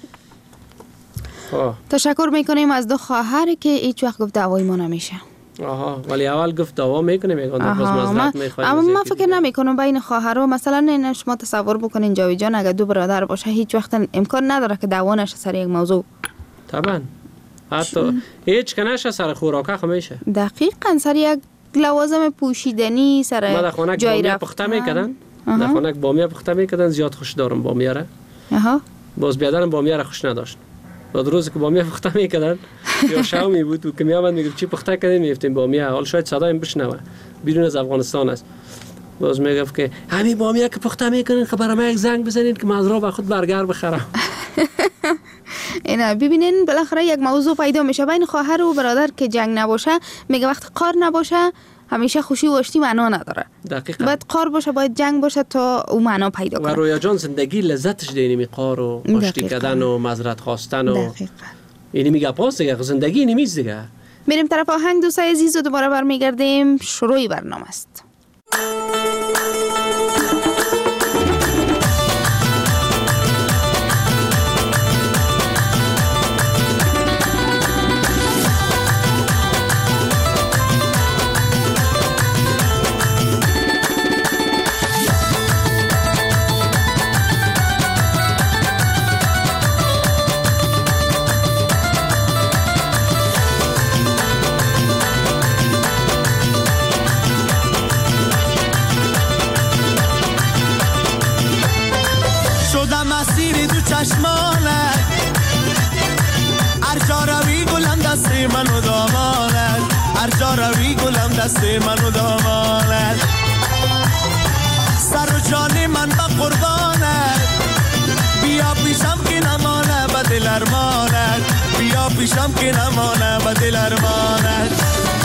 [SPEAKER 14] تشکر میکنیم از دو خواهر که هیچ وقت گفت دعوای ما نمیشه.
[SPEAKER 12] ولی اول گفت دعوا میکنه میگن باز مزرعت میخواد.
[SPEAKER 14] اما من فکر نمیکنم بین خواهرها مثلا این شما تصور بکنین جاوید جان اگه دو برادر باشه هیچ وقت امکان نداره که دعوا نشه سر یک موضوع.
[SPEAKER 12] طبعا حتی هیچ کناش سر خوراکه خمیشه.
[SPEAKER 14] دقیقاً سر یک لوازم پوشیدنی سر جای
[SPEAKER 12] رفت پخته میکردن. در خانه بامیه پخته میکردن. زیاد خوش دارم بامیه را. باز بیادرم بامیه را خوش نداشت. بعد روزی که بامیه پخته میکردن یا شامی بود و که میامد میگفت چی پخته کردیم میفتیم بامیه، حال شاید صدایم بشنوه، بیرون از افغانستان است. باز میگفت که همین بامیه که پخته میکنین خبر ما یک زنگ بزنین که مازرا با خود برگر بخرم.
[SPEAKER 14] اینا ببینین بالاخره یک موضوع پیدا میشه بین خواهر و برادر که جنگ نباشه، میگه وقتی قار نباشه همیشه خوشی و آشتی معنا نداره.
[SPEAKER 12] دقیقاً.
[SPEAKER 14] باید قار باشه، باید جنگ باشه تا او معنا پیدا کنه.
[SPEAKER 12] و رویا جان زندگی لذتش دینی قار و آشتی کردن و معذرت خواستن و اینی میگه پاس دیگه زندگی اینی میز دیگه.
[SPEAKER 14] میریم طرف آهنگ دوستای عزیز و دوباره برمیگردیم. شروع برنامه است.
[SPEAKER 16] چشمانت هر جا روی گلم دست منو دامانت، هر جا روی گلم دست منو دامانت، سر و جان من با قربانت، بیا پیشم که نمانه با دل ارمانت، بیا پیشم که نمانه با دل ارمانت.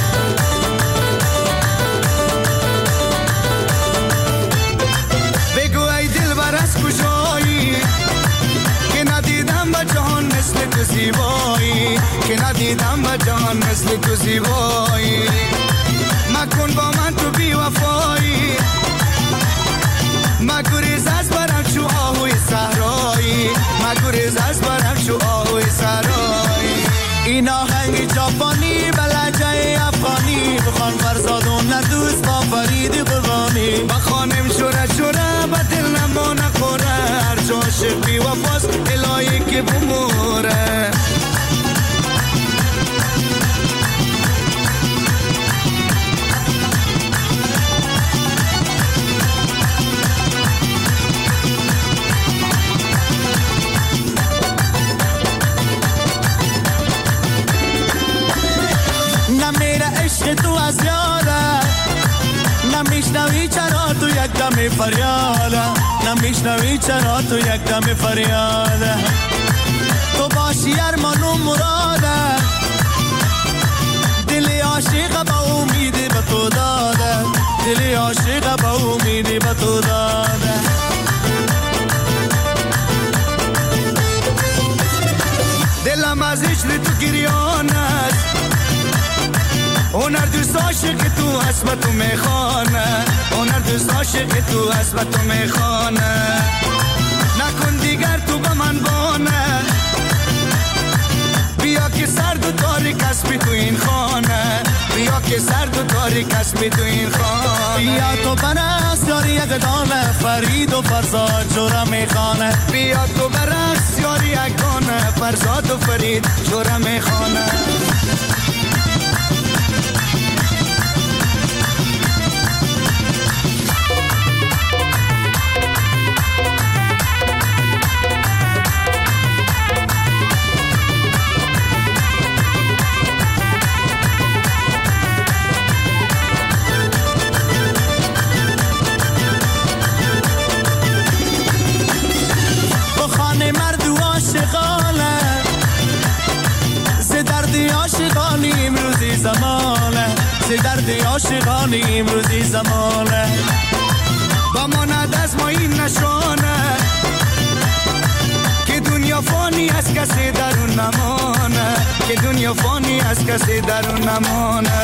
[SPEAKER 16] بگو ای دل بر از کجایی که ندیدم با جهان مثل تو زیبایی، که ندیدم با جهان مثل تو زیبایی، مکن با من تو بی وفایی، مگریز از برم چو آهوی صحرایی، مگریز از برم چو آهوی صحرایی. این آهنگ جاپانی بلجه افغانی، بخوان فرزادون ندوست با فرید قربانی، بخوانم شوره شوره با دل نما نخوره، هر جا عاشق بی وفاست الهی که بموره. عشق تو از یاده نمیشنوی چرا تو یک دم فریاده، نمیشنوی چرا تو یک دم فریاده، تو باشی ارمان و مراده، دل عاشق با امیدی به تو داده، دل عاشق با امیدی به تو داده. دلم از عشق تو گریان است، هنر دوست عاشق تو هست و تو میخوانه، هنر دوست عاشق تو هست و تو میخوانه، نکن دیگر تو با من بانه، بیا که سرد و تاریک است تو این خانه، بیا که سرد و تاریک است تو این خانه، بیا تو برست یاری یک دانه فرید و فرزاد جورا میخوانه، بیا تو برست یاری یک دانه فرزاد و فرید جورا میخوانه. مرد و عاشقانه ز درد عاشقانی امروزی زمانه، ز درد عاشقانی امروزی زمانه، بماند از ما این نشانه که دنیا فانی از کسی درون نمانه، که دنیا فانی از کسی درون نمانه.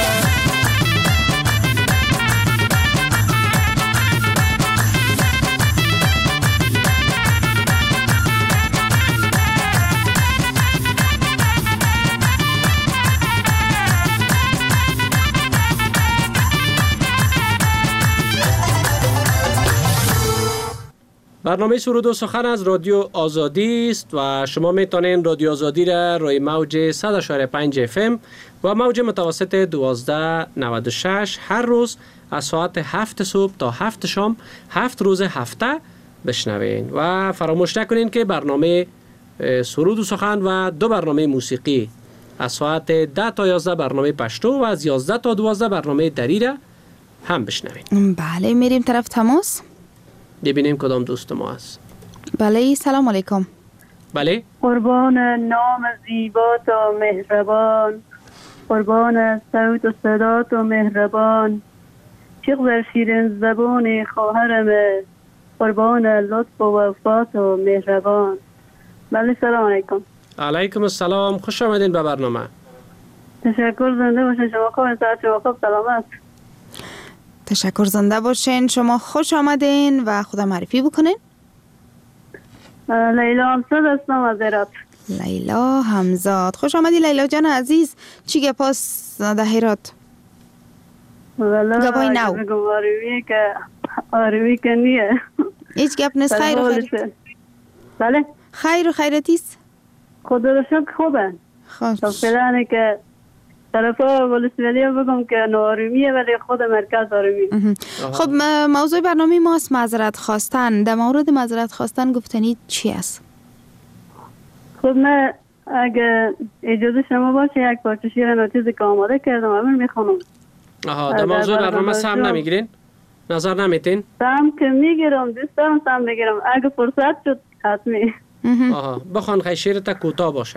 [SPEAKER 12] برنامه سرود و سخن از رادیو آزادی است و شما میتونین رادیو آزادی را روی موج 100.5 FM و موج متوسط 1296 هر روز از ساعت 7 صبح تا 7 شام 7 روز هفته بشنوین و فراموش نکنین که برنامه سرود و سخن و 2 برنامه موسیقی از ساعت 10 تا 11 برنامه پشتو و از 11 تا 12 برنامه دریره هم بشنوین.
[SPEAKER 14] بله میریم طرف تماس
[SPEAKER 12] ببینیم کدام دوست ما هست.
[SPEAKER 14] بله سلام علیکم.
[SPEAKER 12] بله
[SPEAKER 15] قربان نام زیبات و مهربان، قربان صوت و صدات و مهربان، چقدر شیرین زبان خواهرم، قربان لطف و وفات و مهربان. بله سلام علیکم.
[SPEAKER 12] علیکم السلام، خوش آمدین به برنامه.
[SPEAKER 15] تشکر، زنده باشین. شما خوب، ساعت شما خوب، سلامت.
[SPEAKER 14] تشکر، زنده باشین. شما خوش آمدین و خدا معرفی بکنین.
[SPEAKER 15] لیلا همزاد هستم از هرات.
[SPEAKER 14] لیلا همزاد، خوش آمدی لیلا جان عزیز. چی گپاس در هرات؟ گپای نو
[SPEAKER 15] بگم آروی که نیه،
[SPEAKER 14] هیچ گپ نیست. خیر و خیرت.
[SPEAKER 15] بله
[SPEAKER 14] خیر و خیرتیست.
[SPEAKER 15] خدا رو شکر خوبه.
[SPEAKER 14] خوش
[SPEAKER 15] فعلا که طرفا ولسوالی بگم که نارومیه ولی خود مرکز آرومی.
[SPEAKER 14] خب موضوع برنامه ما است معذرت خواستن. در مورد معذرت خواستن گفتنی چی است؟
[SPEAKER 15] خب من اگه اجازه شما باشه یک پارچه شعر نوتیزی که آماده کردم همین میخونم.
[SPEAKER 12] در موضوع برنامه سهم نمیگیرین؟ نظر نمیتین؟
[SPEAKER 15] سهم که میگیرم، دوست دارم سهم بگیرم اگه فرصت شد حتمی.
[SPEAKER 12] بخوان خیلی شعرت کوتاه باشه.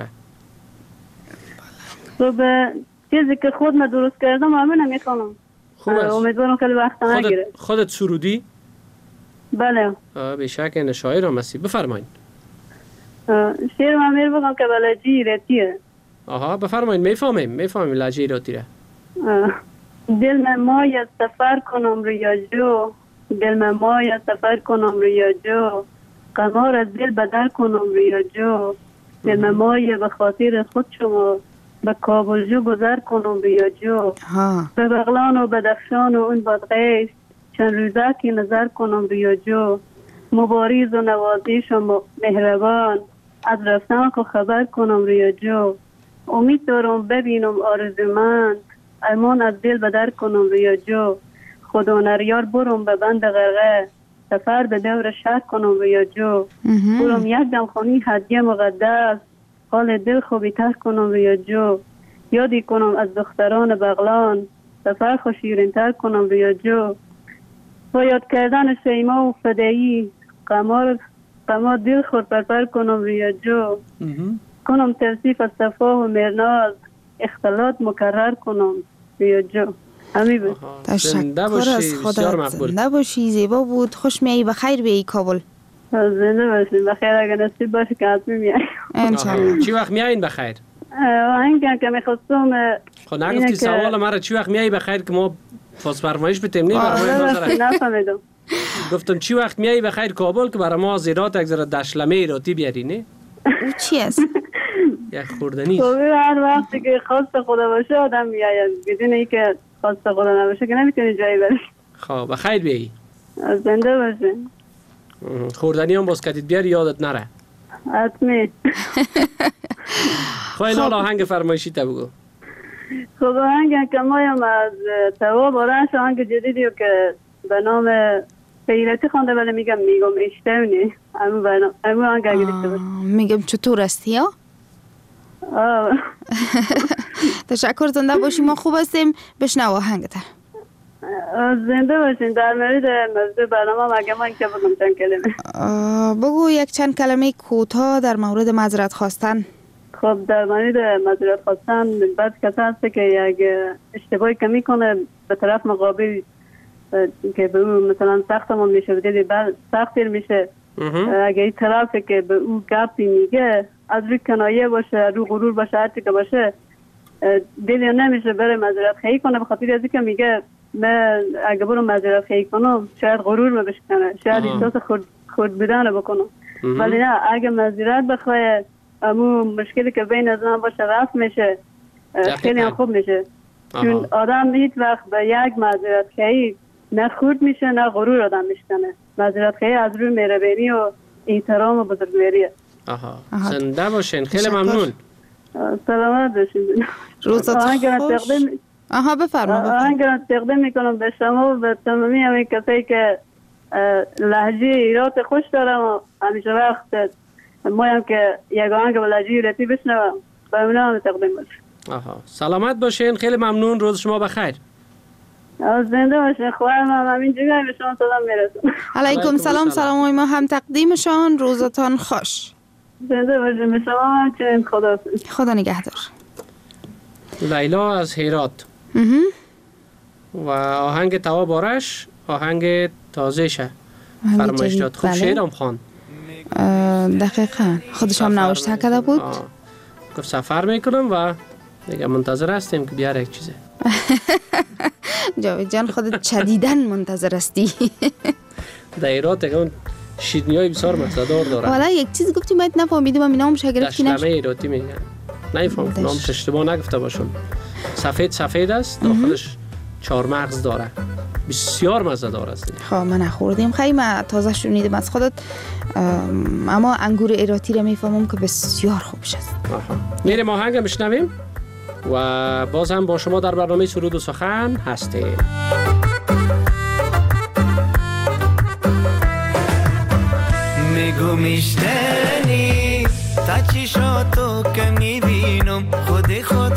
[SPEAKER 15] خب چیزی که خود من درست کردم همین میخونم. امیدوارم خیلی وقت نگیره.
[SPEAKER 12] خودت سرودی؟
[SPEAKER 15] بله.
[SPEAKER 12] بیشک این شاعر هم هستی. بفرمایین.
[SPEAKER 15] شعر من میره بگم که بلجی ایراتیه.
[SPEAKER 12] بفرمایین. میفهمیم لهجه ایراتی را.
[SPEAKER 15] دل من مایه سفر کنم رویا جو، دل من مایه سفر کنم رویا جو، قمار از دل بدل کنم رویا جو، دل من مایه به خاطر خود شما به کابل جو گذر کنم رویا جو، به بغلان و بدخشان و اون بادغیس چند روزه که نظر کنم رویا جو، مباریز و نوازیش و مهربان از رفتن که خبر کنم رویا جو، امید دارم ببینم آرزومند ایمان از دل بدر کنم رویا جو، خدا نریار برم به بند غرقه سفر به دور شهر کنم رویا جو، برم یک دم خانی هدیه مقدس حال دل خوبی تر کنم رویا جو، یادی کنم از دختران بغلان سفر خوشیرین تر کنم رویا جو، با یاد کردن شیما و فدایی قمار دل خود پرپر کنم رویا جو، کنم توصیف از صفا و مرناز اختلاط مکرر کنم رویا جو. همین بود.
[SPEAKER 14] تشکر از خودت. زنده باشی. زیبا بود. خوش میایی بخیر بیایی کابل.
[SPEAKER 15] زنده باشین بخیر. اگر نصیب باشه که حتمی میایی
[SPEAKER 12] انشالله. چی وقت میایین بخیر؟
[SPEAKER 15] اینکه که میخواستم
[SPEAKER 12] خب نگفتی سوال مرا چی وقت میایی بخیر که ما فاس فرمایش بتیم
[SPEAKER 15] نفهمیدم.
[SPEAKER 12] گفتم چی وقت میایی بخیر کابل که برای ما زیرات یک ذره دشلمه ایراتی بیاری نه؟
[SPEAKER 14] او چی است؟
[SPEAKER 12] یک خوردنی.
[SPEAKER 15] خب هر وقتی که خواست خدا باشه آدم میآید، بدون اینکه خواست خدا نباشه که نمیتونی جایی بری.
[SPEAKER 12] خب بخیر بیایی.
[SPEAKER 15] زنده باشین.
[SPEAKER 12] خوردنی هم باز کتید بیاری یادت نره.
[SPEAKER 15] حتمی.
[SPEAKER 12] خب این حالا آهنگ فرمایشی تا بگو.
[SPEAKER 15] خب آهنگ که مایم از تواب آرش آهنگ جدیدی که به نام پیرتی خونده ولی میگم اشتونی همون آهنگ اگه دیشته باشه.
[SPEAKER 14] میگم چطور استی ها؟ تشکر. زنده باشی. ما خوب هستیم. بشنو آهنگت.
[SPEAKER 15] زنده باشین. در مورد موضوع برنامه مگه من که بگم چند کلمه؟
[SPEAKER 14] بگو یک چند کلمه کوتاه در مورد معذرت خواستن.
[SPEAKER 15] خب در مورد معذرت خواستن بعد کسی هست که یک اشتباهی که میکنه به طرف مقابل که به اون مثلا سخت ما میشه و دلی سختیر میشه، اگه این طرفی که به اون گپی میگه از روی کنایه باشه، رو غرور باشه، هرچی که باشه دلی نمیشه بره معذرت خواهی کنه، به خاطر از اینکه میگه من اگه برم معذرت خواهی کنم شاید غرور ما بشکنه، شاید احساس خود بودن بکنم. ولی نه، اگه معذرت بخواه امو مشکلی که بین از من باشه رفت میشه، خیلی هم خوب میشه. چون آدم هیچ وقت به یک معذرت خواهی نه خورد میشه نه غرور آدم میشکنه. معذرت خواهی از روی مهربانی و احترام و بزرگواریه.
[SPEAKER 12] زنده باشین. خیلی ممنون.
[SPEAKER 15] سلامت باشین.
[SPEAKER 14] روزت خوش.
[SPEAKER 15] بفرما. آهنگ را تقدیم میکنم به شما و به تمامی همین کسایی که لهجه ایرات خوش دارم و همیشه وقت ما هم که یک آهنگ به لهجه ایراتی بشنوم به اونا هم تقدیم باشم.
[SPEAKER 12] سلامت باشین، خیلی ممنون، روز شما بخیر.
[SPEAKER 15] زنده باشین، خواهرم هم همین جگه به شما سلام میرسم.
[SPEAKER 14] علیکم سلام، سلام ما هم تقدیمشان، روزتان خوش.
[SPEAKER 15] زنده باشین، به شما هم چنین،
[SPEAKER 14] خدا نگهدار.
[SPEAKER 12] لیلا از هرات و آهنگ تواب آرش، آهنگ تازه شه فرمایش داد. خوب شعرم خوان.
[SPEAKER 14] دقیقاً خودش هم نوشته کرده بود.
[SPEAKER 12] گفت سفر میکنم و دیگه منتظر هستیم که بیاره یک چیزه.
[SPEAKER 14] جاوید جان خودت شدیداً منتظر هستی.
[SPEAKER 12] در ایرات اون شیرینی های بسیار مزه‌دار داره.
[SPEAKER 14] والا یک چیز گفتی باید نفهمیدم و اینا هم شگرفتی نشد.
[SPEAKER 12] دشنمه ایراتی میگن. نمیفهم نام اشتباه نگفته باشم. سفید است، داخلش 4 مغز داره. بسیار مزه‌دار است.
[SPEAKER 14] خب من نخوردیم، خیلی من تازه شنیدم از خودت، اما انگور ایراتی رو میفهمم که بسیار خوب است.
[SPEAKER 12] میریم آهنگ میشنویم و باز هم با شما در برنامه سرود و سخن هستیم.
[SPEAKER 16] میگو میشتنی تا چشاتو که میبینم خود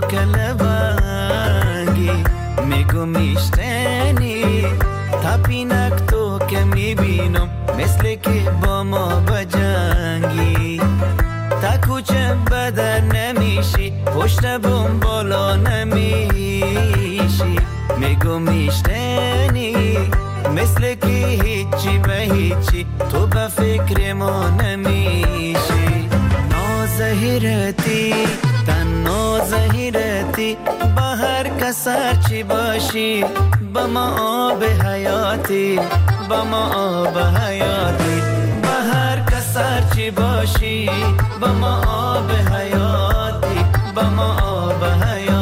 [SPEAKER 16] کلبنگی. میگو میشتنی تا پینک تو که میبینم مثل که با ما بجنگی. تا کوچه بدر نمیشی پشت بوم بالا نمیشی. میگو میشتنی مثل که هیچی به هیچی تو به فکر ما نمیشی. نازهیرتی تن نازهیرتی با هر کس هرچی باشی با ما آب حیاتی با ما آب حیاتی. با هر کس هرچی باشی با ما آب حیاتی با ما آب حیاتی.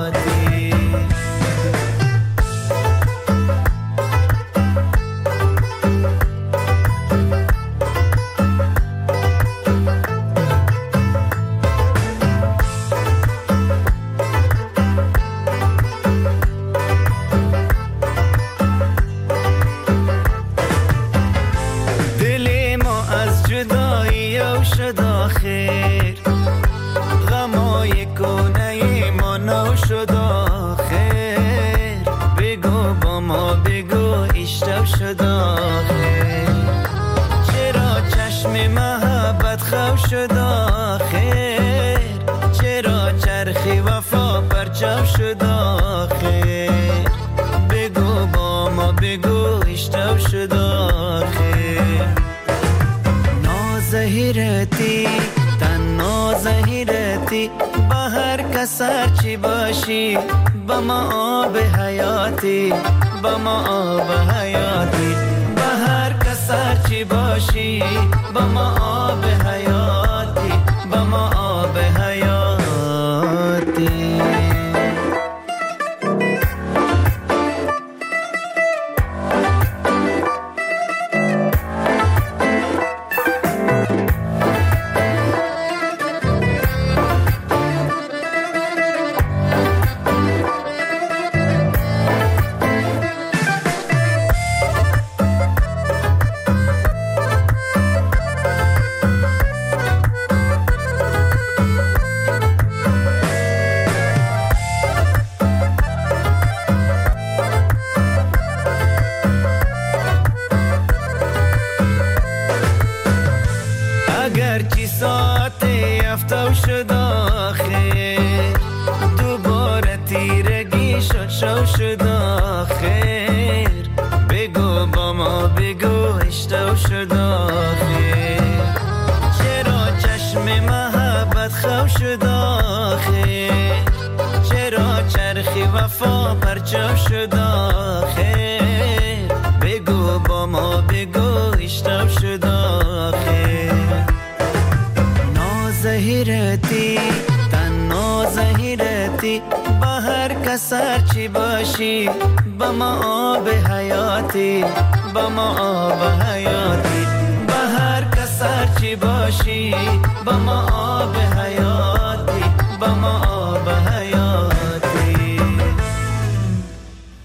[SPEAKER 16] سرچی باشی با ما آب حیاتی با ما آب حیاتی. با هر کس هرچی باشی با ما آب حیاتی با ما آب حیاتی. سرچی باشی با ما آب حیاتی با ما آب حیاتی. با هر کس هرچی باشی با ما آب حیاتی با ما آب حیاتی.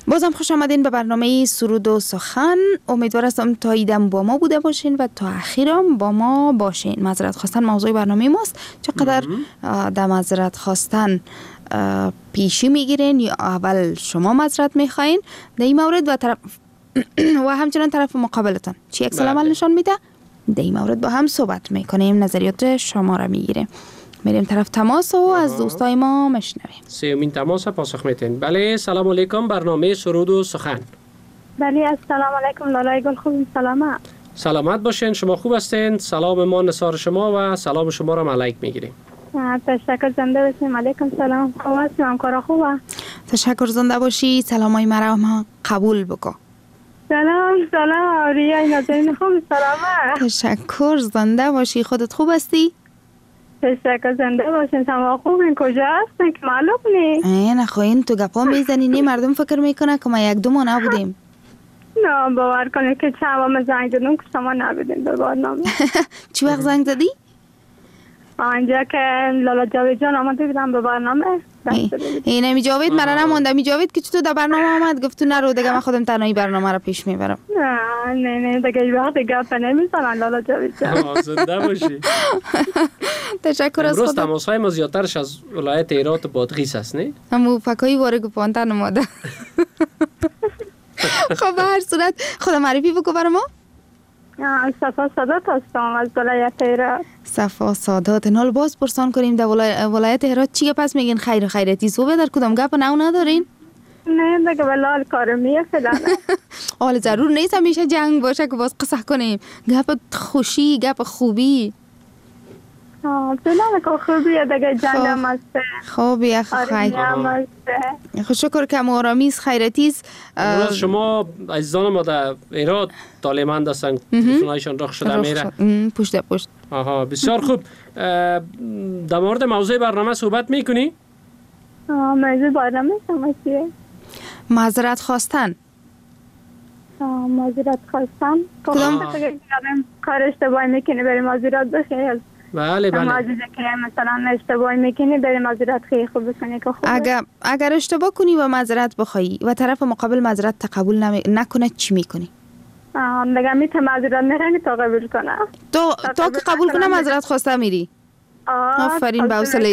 [SPEAKER 14] بازم خوش آمدین به برنامه سرود و سخن. امیدوار هستم تا ایدم با ما بوده باشین و تا اخیرم با ما باشین. معذرت خواستن موضوع برنامه ماست. چقدر در معذرت خواستن پیشی میگیرین یا اول شما معذرت میخواین در این مورد و طرف و همچنان طرف مقابلتان چی عکس العمل نشان میده؟ در این مورد با هم صحبت میکنیم، نظریات شما را میگیریم. میریم طرف تماس و از دوستای ما مشنویم.
[SPEAKER 12] سیومین تماس پاسخ میتین. بله سلام علیکم، برنامه سرود و سخن.
[SPEAKER 15] بله السلام علیکم لالای گل، خوب سلامت.
[SPEAKER 12] سلامت باشین، شما خوب هستین؟ سلام ما نثار شما و سلام شما را ملائک میگیریم.
[SPEAKER 15] تشکر، زنده باشین. علیکم سلام، خوب هستیم؟ همکارا خوبه؟
[SPEAKER 14] تشکر، زنده باشی. سلامای مرا ما قبول بکن.
[SPEAKER 15] سلام ریای نازنین، خوب سلامت.
[SPEAKER 14] تشکر، زنده باشی. خودت خوب هستی؟
[SPEAKER 15] تشکر، زنده باشین. شما خوبین؟ کجا هستین که معلوم نیست؟
[SPEAKER 14] نه خوین تو گپا میزنی، مردم فکر میکنه که ما یک دو ماه نبودیم.
[SPEAKER 15] نه باور کنید که چند وقت زنگ زدم که شما نبودین در برنامه.
[SPEAKER 14] چی وقت زنگ زدی؟
[SPEAKER 15] آنجا که لالا جاوید جان آمده بودم به برنامه.
[SPEAKER 14] اینه می جاوید مرا نمونده. می جاوید که چطور در برنامه آمد گفت تو نرو دیگه، من خودم تنهایی برنامه را پیش میبرم.
[SPEAKER 15] نه دیگه این وقت گپ نمیزنن لالا جاوید جان.
[SPEAKER 12] زنده باشی.
[SPEAKER 14] تشکر از خودت.
[SPEAKER 12] امروز تماس‌های ما زیادترش از ولایت هرات و بادغیس است نه؟
[SPEAKER 14] همو فکایی وارد گپانتا نماده. خب به هر صورت خود معرفی بگو برای ما.
[SPEAKER 15] صفا سادات هستم از ولایت هرات.
[SPEAKER 14] صفا سادات. نال باز پرسان کنیم در ولایت هرات چی پس میگین؟ خیر و خیرتی صبح در کدام گپ نو ندارین؟
[SPEAKER 15] نه دیگه ولال کارمیه فعلا.
[SPEAKER 14] حال ضرور نیست همیشه جنگ باشه که باز قصه کنیم. گپ خوشی، گپ خوبی.
[SPEAKER 15] فعلا که خوبیه دیگه، جنگ هم هسته.
[SPEAKER 14] خوبیه خیر. خب شکر که آرامیز خیرتیز.
[SPEAKER 12] امروز شما عزیزان ما در هرات طالبان هستن، تلفن‌هایشان رخ شده میره
[SPEAKER 14] پشت پشت.
[SPEAKER 12] آها بسیار خوب. در مورد موضوع برنامه صحبت میکنی؟
[SPEAKER 15] موضوع برنامه شما چیه؟
[SPEAKER 14] معذرت خواستن.
[SPEAKER 15] معذرت خواستن؟ کدام کار اشتباهی میکنی برای معذرت بخیر؟
[SPEAKER 12] بله
[SPEAKER 15] معذرت که مثلا اشتباهی میکنی برای معذرت خیلی خوب بکنی که خوبه.
[SPEAKER 14] اگر اشتباه کنی و معذرت بخوایی و طرف مقابل معذرت تقبل نکنه چی میکنی؟
[SPEAKER 15] دیگه میتونه معذرت نکنه تا قبول کنه.
[SPEAKER 14] تا که قبول کنه معذرت خواسته میری. آفرین به حوصله.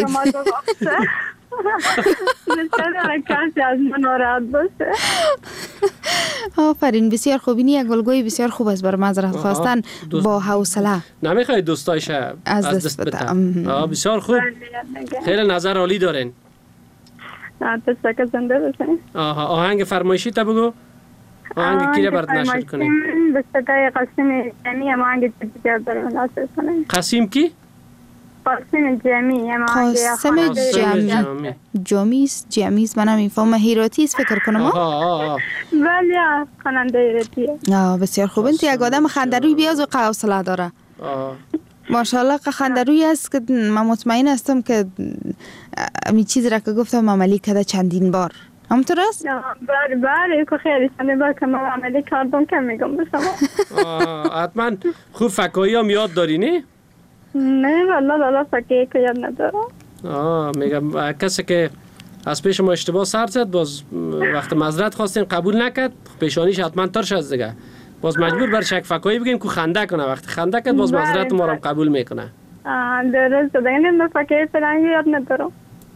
[SPEAKER 14] آفرین بسیار خوب. این یک الگوی بسیار خوب است برای معذرت خواستن با حوصله.
[SPEAKER 12] نمیخوای دوستایش از دست بده. بسیار خوب. خیلی نظر عالی دارین.
[SPEAKER 15] تشکر، زنده باشین.
[SPEAKER 12] آهنگ فرمایشی تا بگو. آهنگ کی را برات نشر کنیم؟
[SPEAKER 15] به صدای قاسم جمعی آهنگ جدید برام نشر کنیم.
[SPEAKER 12] قاسم کی؟
[SPEAKER 15] قاسم جمعی.
[SPEAKER 14] قاسم جمعی. جمعی من نمیفهمم. هیراتی است فکر کنم.
[SPEAKER 15] بله خواننده هیراتیه.
[SPEAKER 14] بسیار خوب. انت یک آدم خندروی بیاز و حوصله داره. ماشاءالله خندروی است که من مطمئن هستم که می چیزی را که گفتم عملی کرده چندین بار. همونطور است؟
[SPEAKER 15] بله که خیلی چندین بار که من عملی کردم که میگم به شما.
[SPEAKER 12] حتما خوب فکایی هم یاد داری نه؟
[SPEAKER 15] نه والله فکایی که یاد ندارم.
[SPEAKER 12] میگم کسی که از پیش ما اشتباه سر زد باز وقت معذرت خواستیم قبول نکرد پیشانیش حتما ترش از دیگه باز مجبور بر شک فکایی بگیم که خنده کنه. وقتی خنده کرد باز معذرت ما رو قبول میکنه.
[SPEAKER 15] درست دیگه من فکایی فلان یاد ندارم.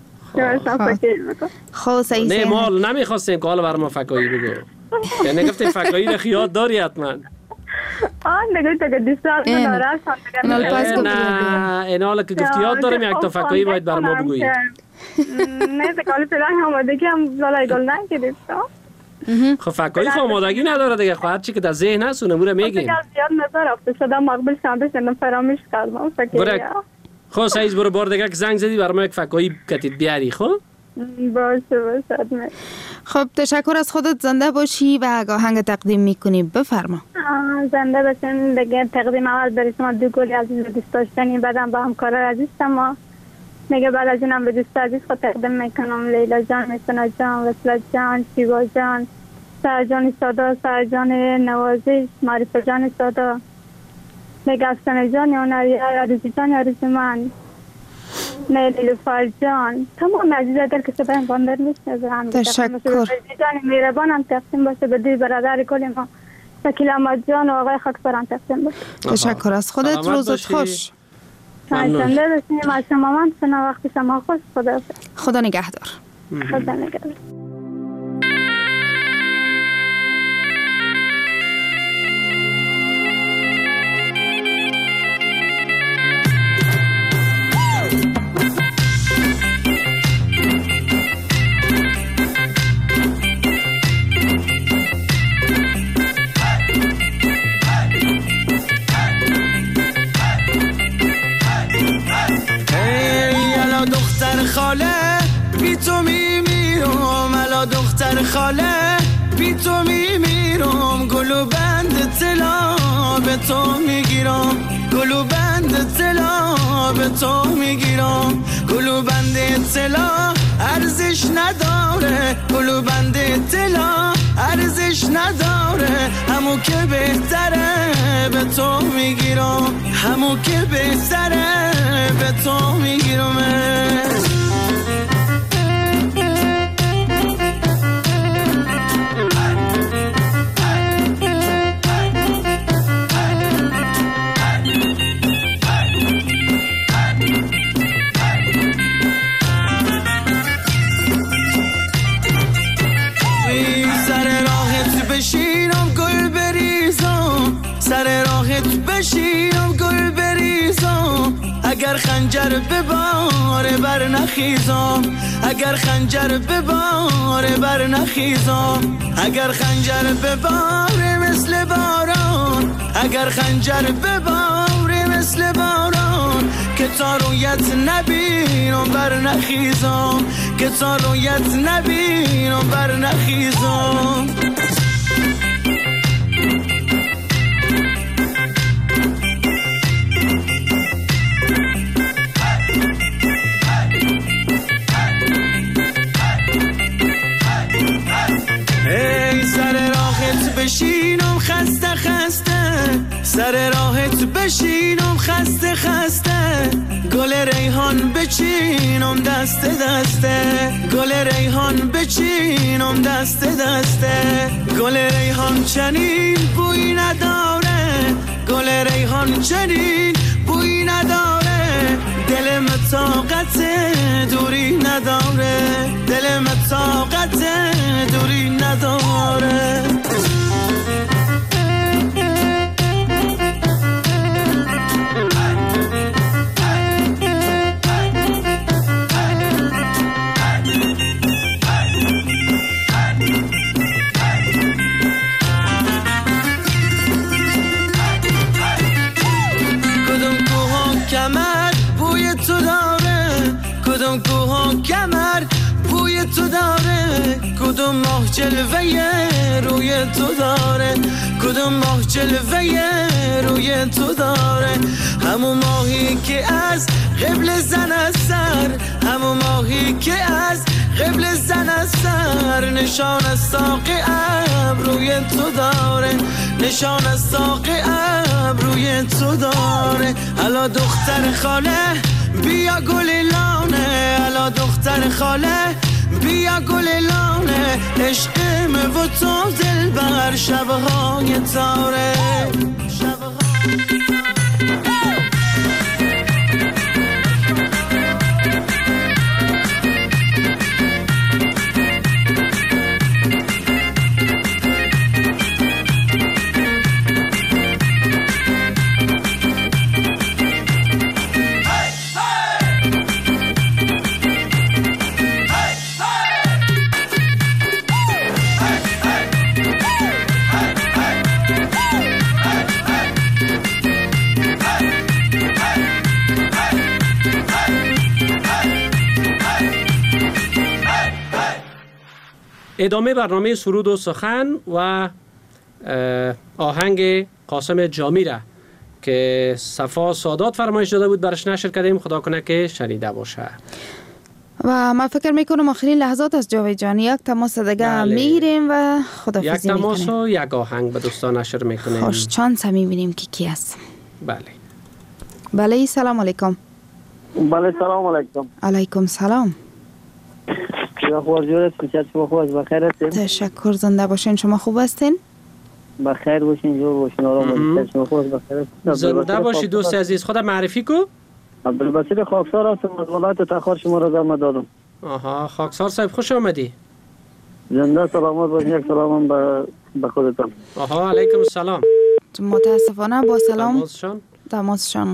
[SPEAKER 12] نه ما نمیخواستیم که حالا بر ما فکایی بگو. یعنی گفتیم فکایی رو یاد داری حتما.
[SPEAKER 15] دیگه دیستان نداره.
[SPEAKER 12] نه این حالا که گفتی یاد دارم یک تا فکایی باید بر ما بگویی.
[SPEAKER 15] نه دیگه فلان آمادگی هم زالای گل نکردیم.
[SPEAKER 12] خب فکایی آمادگی نداره دیگه. خب هرچی که در ذهن هست اونموره میگیم.
[SPEAKER 15] یاد نداره. شده مقبول شدم بشنم فراموش کردم فکایی.
[SPEAKER 12] خب سعیز برو بار دیگه که زنگ زدی برای ما یک فکایی کتید بیاری. خب
[SPEAKER 15] باشه.
[SPEAKER 14] خب تشکر از خودت. زنده باشی و آهنگ تقدیم میکنی. بفرما.
[SPEAKER 15] زنده باشین. دیگه تقدیم اول برای شما دو گلی عزیز دوست داشتنی بعدم با همکار عزیز شما. میگه بعد از اینم به دوست عزیز خود تقدیم میکنم. لیلا جان، مسنا جان، وصلت جان، شیوا جان، سرجان سادا، سرجان نوازش، معرفت جان سادا، میگه افسانه جان، یعنی عروسی جان، عروسی من.
[SPEAKER 17] نه نیلوفر جان تمام عزیزا در که صدای باندر میشنوم.
[SPEAKER 14] تشکر.
[SPEAKER 17] جان مهربانم تقسیم باشه به دوی برادر کل ما. شکیل احمد جان و آقای خاکسپرم تقسیم باشه.
[SPEAKER 14] تشکر از خودت. روزت خوش.
[SPEAKER 17] زنده باشیم. از شما من سنا وقتی شما خوش.
[SPEAKER 14] خدا نگهدار.
[SPEAKER 17] خدا نگهدار.
[SPEAKER 16] خاله بی تو میمیرم الا دختر خاله بی تو میمیرم گلو بند طلا به تو میگیرم گلو بند طلا به تو میگیرم گلو بند طلا ارزش نداره گلو بند طلا ارزش نداره همو که بهتره به تو میگیرم همو که بهتره به تو میگیرم بشینم گل بریزم اگر خنجر بباره بر نخیزم اگر خنجر بباره بر نخیزم اگر خنجر بباره مثل باران اگر خنجر بباره مثل باران که تا رویت نبینم بر نخیزم که تا رویت نبینم بر نخیزم بشینم خسته خسته سر راحت بشینم خسته خسته گل ریحان بچینم دست دسته گل ریحان بچینم دست دسته گل ریحان چنین بوی نداره گل ریحان چنین بوی نداره دلم طاقت دوری نداره دلم طاقت دوری نداره کمر بوی تو داره کدوم ماه جلوه روی تو داره کدوم ماه جلوه روی تو داره همون ماهی که از قبل زن از سر همون ماهی که از قبل زن از سر نشان از ساق ابروی تو داره نشان از ساق ابروی تو داره الا دختر خاله بیا گل لانه الا دختر خاله بیا گل لانه عشقم و تو دل بر شبهای تاره
[SPEAKER 12] ادامه برنامه سرود و سخن و آهنگ قاسم جامی را که صفا سادات فرمایش داده بود برش نشر کردیم. خدا کنه که شنیده باشه.
[SPEAKER 14] و من فکر میکنم آخرین لحظات از جاوید جان یک تماس دیگه میگیریم و خدافظی میکنیم.
[SPEAKER 12] یک تماس و یک آهنگ به دوستان نشر میکنیم.
[SPEAKER 14] خوش چانس میبینیم که کی است.
[SPEAKER 12] بله.
[SPEAKER 14] بله سلام علیکم.
[SPEAKER 5] بله سلام علیکم.
[SPEAKER 14] علیکم سلام.
[SPEAKER 5] شما خوب هستین؟ شما خوب هستین؟ بخیر هستین؟
[SPEAKER 14] تشکر، زنده باشین. شما خوب هستین؟
[SPEAKER 5] بخیر باشین، جور باشین، آرام باشین. شما خوب بخیر هستین؟
[SPEAKER 12] زنده باشی دوست عزیز. خودت معرفی کو.
[SPEAKER 5] عبدالبصیر خاکسار هستم از ولایت تخار. شما را زحمت دادم.
[SPEAKER 12] آها، خاکسار صاحب خوش آمدی.
[SPEAKER 5] زنده سلامت باشین. یک سلام به خودتان.
[SPEAKER 12] آها، علیکم السلام.
[SPEAKER 14] متاسفانه با سلام
[SPEAKER 12] تماسشان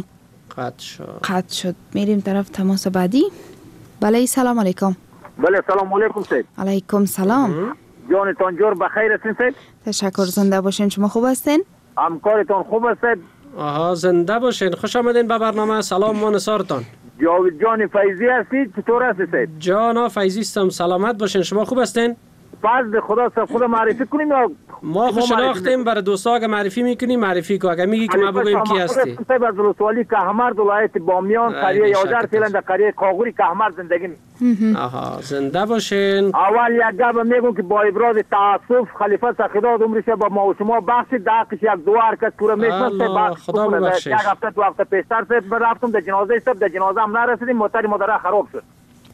[SPEAKER 14] قطع شد. میریم طرف تماس بعدی. بله سلام علیکم.
[SPEAKER 18] بله سلام علیکم سید.
[SPEAKER 14] علیکم سلام.
[SPEAKER 18] جانتان جور بخیر هستین سید؟
[SPEAKER 14] تشکر، زنده باشین. شما خوب هستین؟
[SPEAKER 18] همکارتان خوب است سید؟
[SPEAKER 12] آها، زنده باشین. خوش آمدین به برنامه. سلام و نثارتان.
[SPEAKER 18] جاوید جان فیضی هستید؟ چطور هستید سید؟
[SPEAKER 12] جانا فیضی هستم. سلامت باشین. شما خوب هستین؟
[SPEAKER 18] فضل خدا سب خود معرفی کنیم یا
[SPEAKER 12] ما خوش شناختیم؟ برای دوستا اگه معرفی میکنیم معرفی کو. اگه میگی که ما بگویم کی هستی؟
[SPEAKER 18] سید از رسوالی کهمر ولایت بامیان قریه یادر فعلا در قریه کاغوری کهمر زندگی.
[SPEAKER 12] آها، زنده باشین.
[SPEAKER 18] اول یک گپ میگم که با ابراز تاسف خلیفه سخیداد عمرش با ما و شما بخشید دقیقش یک دو حرکت پورا میشناسته.
[SPEAKER 12] خدا ببخشش.
[SPEAKER 18] یک هفته دو هفته پیشتر سید رفتم در جنازه سید، در جنازه هم نرسیدیم. موتر مادر خراب شد.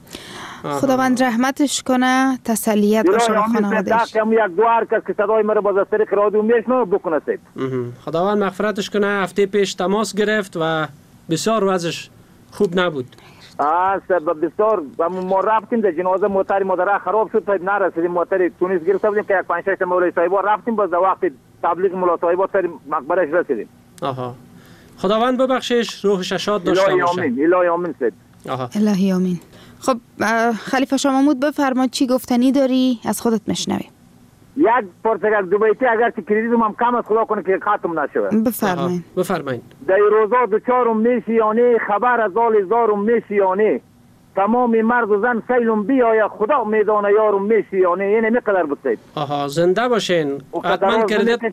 [SPEAKER 14] خداوند رحمتش کنه، تسلیت باشه به خانواده‌اش.
[SPEAKER 18] یک دو حرکت که صدای مرا باز از طریق رادیو میشنوه بکنه سید.
[SPEAKER 12] خداوند مغفرتش کنه. هفته پیش تماس گرفت و بسیار وضعش خوب نبود.
[SPEAKER 18] بسیار ما رفتیم در جنازه. موتر مادر خراب شد تا نرسیدیم. موتر تونس گرفته بودیم که یک 5 6 مولای صاحبا رفتیم. باز وقت تبلیغ مولا صاحبا تا مقبرش رسیدیم.
[SPEAKER 12] آها، خداوند ببخشش، روحش شاد داشته باشه.
[SPEAKER 18] الهی آمین سید.
[SPEAKER 12] آها،
[SPEAKER 14] الهی آمین. خب خلیفه شاه محمود بفرما چی گفتنی داری؟ از خودت میشنویم.
[SPEAKER 18] یک پرتگال دو بیتی اگر که کریدیتم هم کم از خدا کنه که ختم نشوه.
[SPEAKER 14] بفرمایید.
[SPEAKER 12] بفرمایید.
[SPEAKER 18] در روزا دوچارم میشیانه، خبر از آل زارم میشیانه، تمام مرد و زن سیلم بیاید، خدا میدانه یارم میشیانه. یعنی میقدر بود سید.
[SPEAKER 12] آها، زنده باشین. حتما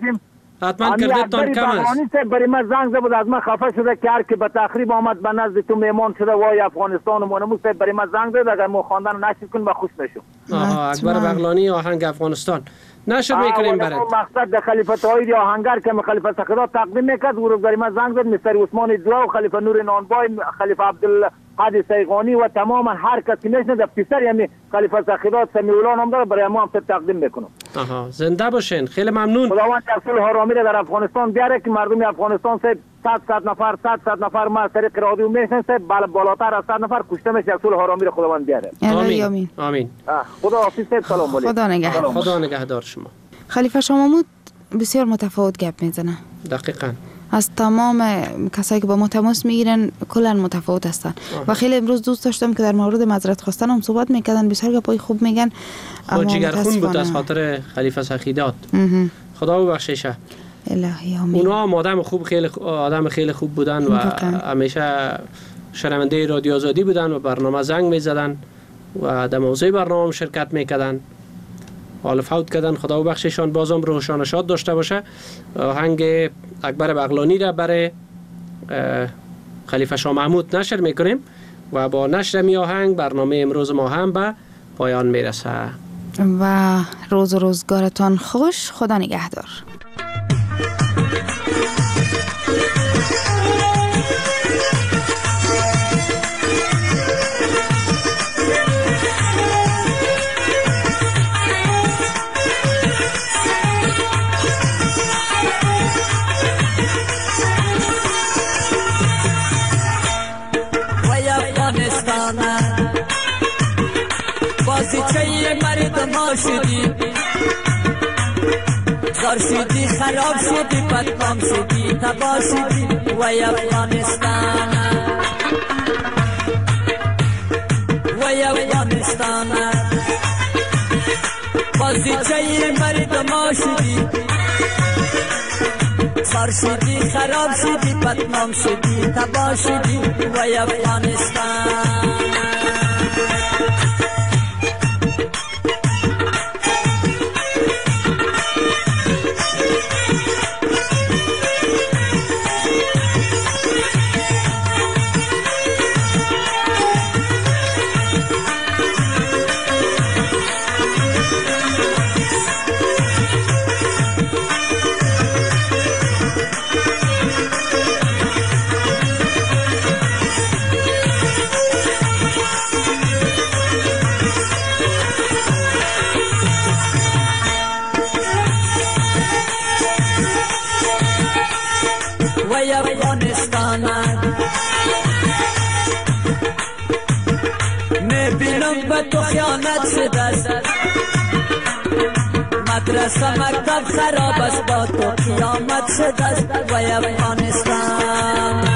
[SPEAKER 12] کردتان کم است.
[SPEAKER 18] برای من زنگ زد بود از من خفه شده که هر که به تخریب آمد به نزد تو میمان شده وای افغانستان مونمو. برای من زنگ زد اگر ما خواندن نشر کن به خوش نشم.
[SPEAKER 12] آها، اکبر بغلانی آهنگ افغانستان نشر میکنیم برات.
[SPEAKER 18] مقصد در خلیفه طاهر آهنگر که خلیفه سخیداد تقدیم میکرد و برای من زنگ زد مستر عثمان دعا و خلیفه نور نانبای، خلیفه عبدالقادر سیغانی و تمام هر کسی میشنه در پسر یعنی خلیفه سخیداد سمیعالله نام داره برای ما هم تقدیم میکنم.
[SPEAKER 12] آها، زنده باشین. خیلی ممنون.
[SPEAKER 18] خداوند صلح حرامی در افغانستان بیاره که مردم افغانستان 100 نفر ما از طریق رادیو میشنن بالاتر از 100 نفر کشته میشه. صلح حرامی را خداوند بیاره.
[SPEAKER 14] آمین.
[SPEAKER 12] آمین.
[SPEAKER 18] خدا حافظ. سلام علیکم.
[SPEAKER 12] خدا نگهدار شما.
[SPEAKER 14] خلیفه شاه محمود بسیار متفاوت گپ میزنه.
[SPEAKER 12] دقیقاً.
[SPEAKER 14] از تمام کسایی که با ما تماس میگیرن کلا متفاوت هستن. و خیلی امروز دوست داشتم که در مورد معذرت خواستن هم صحبت میکردن. بسیار گپای خوب میگن.
[SPEAKER 12] جگرخون بود از خاطر خلیفه سخیداد. خدا ببخششه.
[SPEAKER 14] الهی آمین.
[SPEAKER 12] اونا هم آدم خیلی خوب بودن و همیشه شنونده رادیو آزادی بودن و برنامه زنگ میزدن و در موضوع برنامه شرکت میکردن. حال فوت کردن. خدا ببخششان. بازم روحشان شاد داشته باشه. آهنگ اکبر بغلانی را برای خلیفه شاه محمود نشر میکنیم و با نشر می آهنگ برنامه امروز ما هم به پایان میرسه.
[SPEAKER 14] و روز و روزگارتان خوش. خدا نگهدار.
[SPEAKER 19] بازیچه مرد ما شدی، زار شدی، خراب شدی، بدنام شدی، تباه شدی وای افغانستان، وای افغانستان. بازیچه مرد ما شدی، زار شدی، خراب شدی، بدنام شدی، تباه شدی وای افغانستان. خیانت شده است. مدرسه مکتب خراب است با تو قیامت شده است. وای افغانستان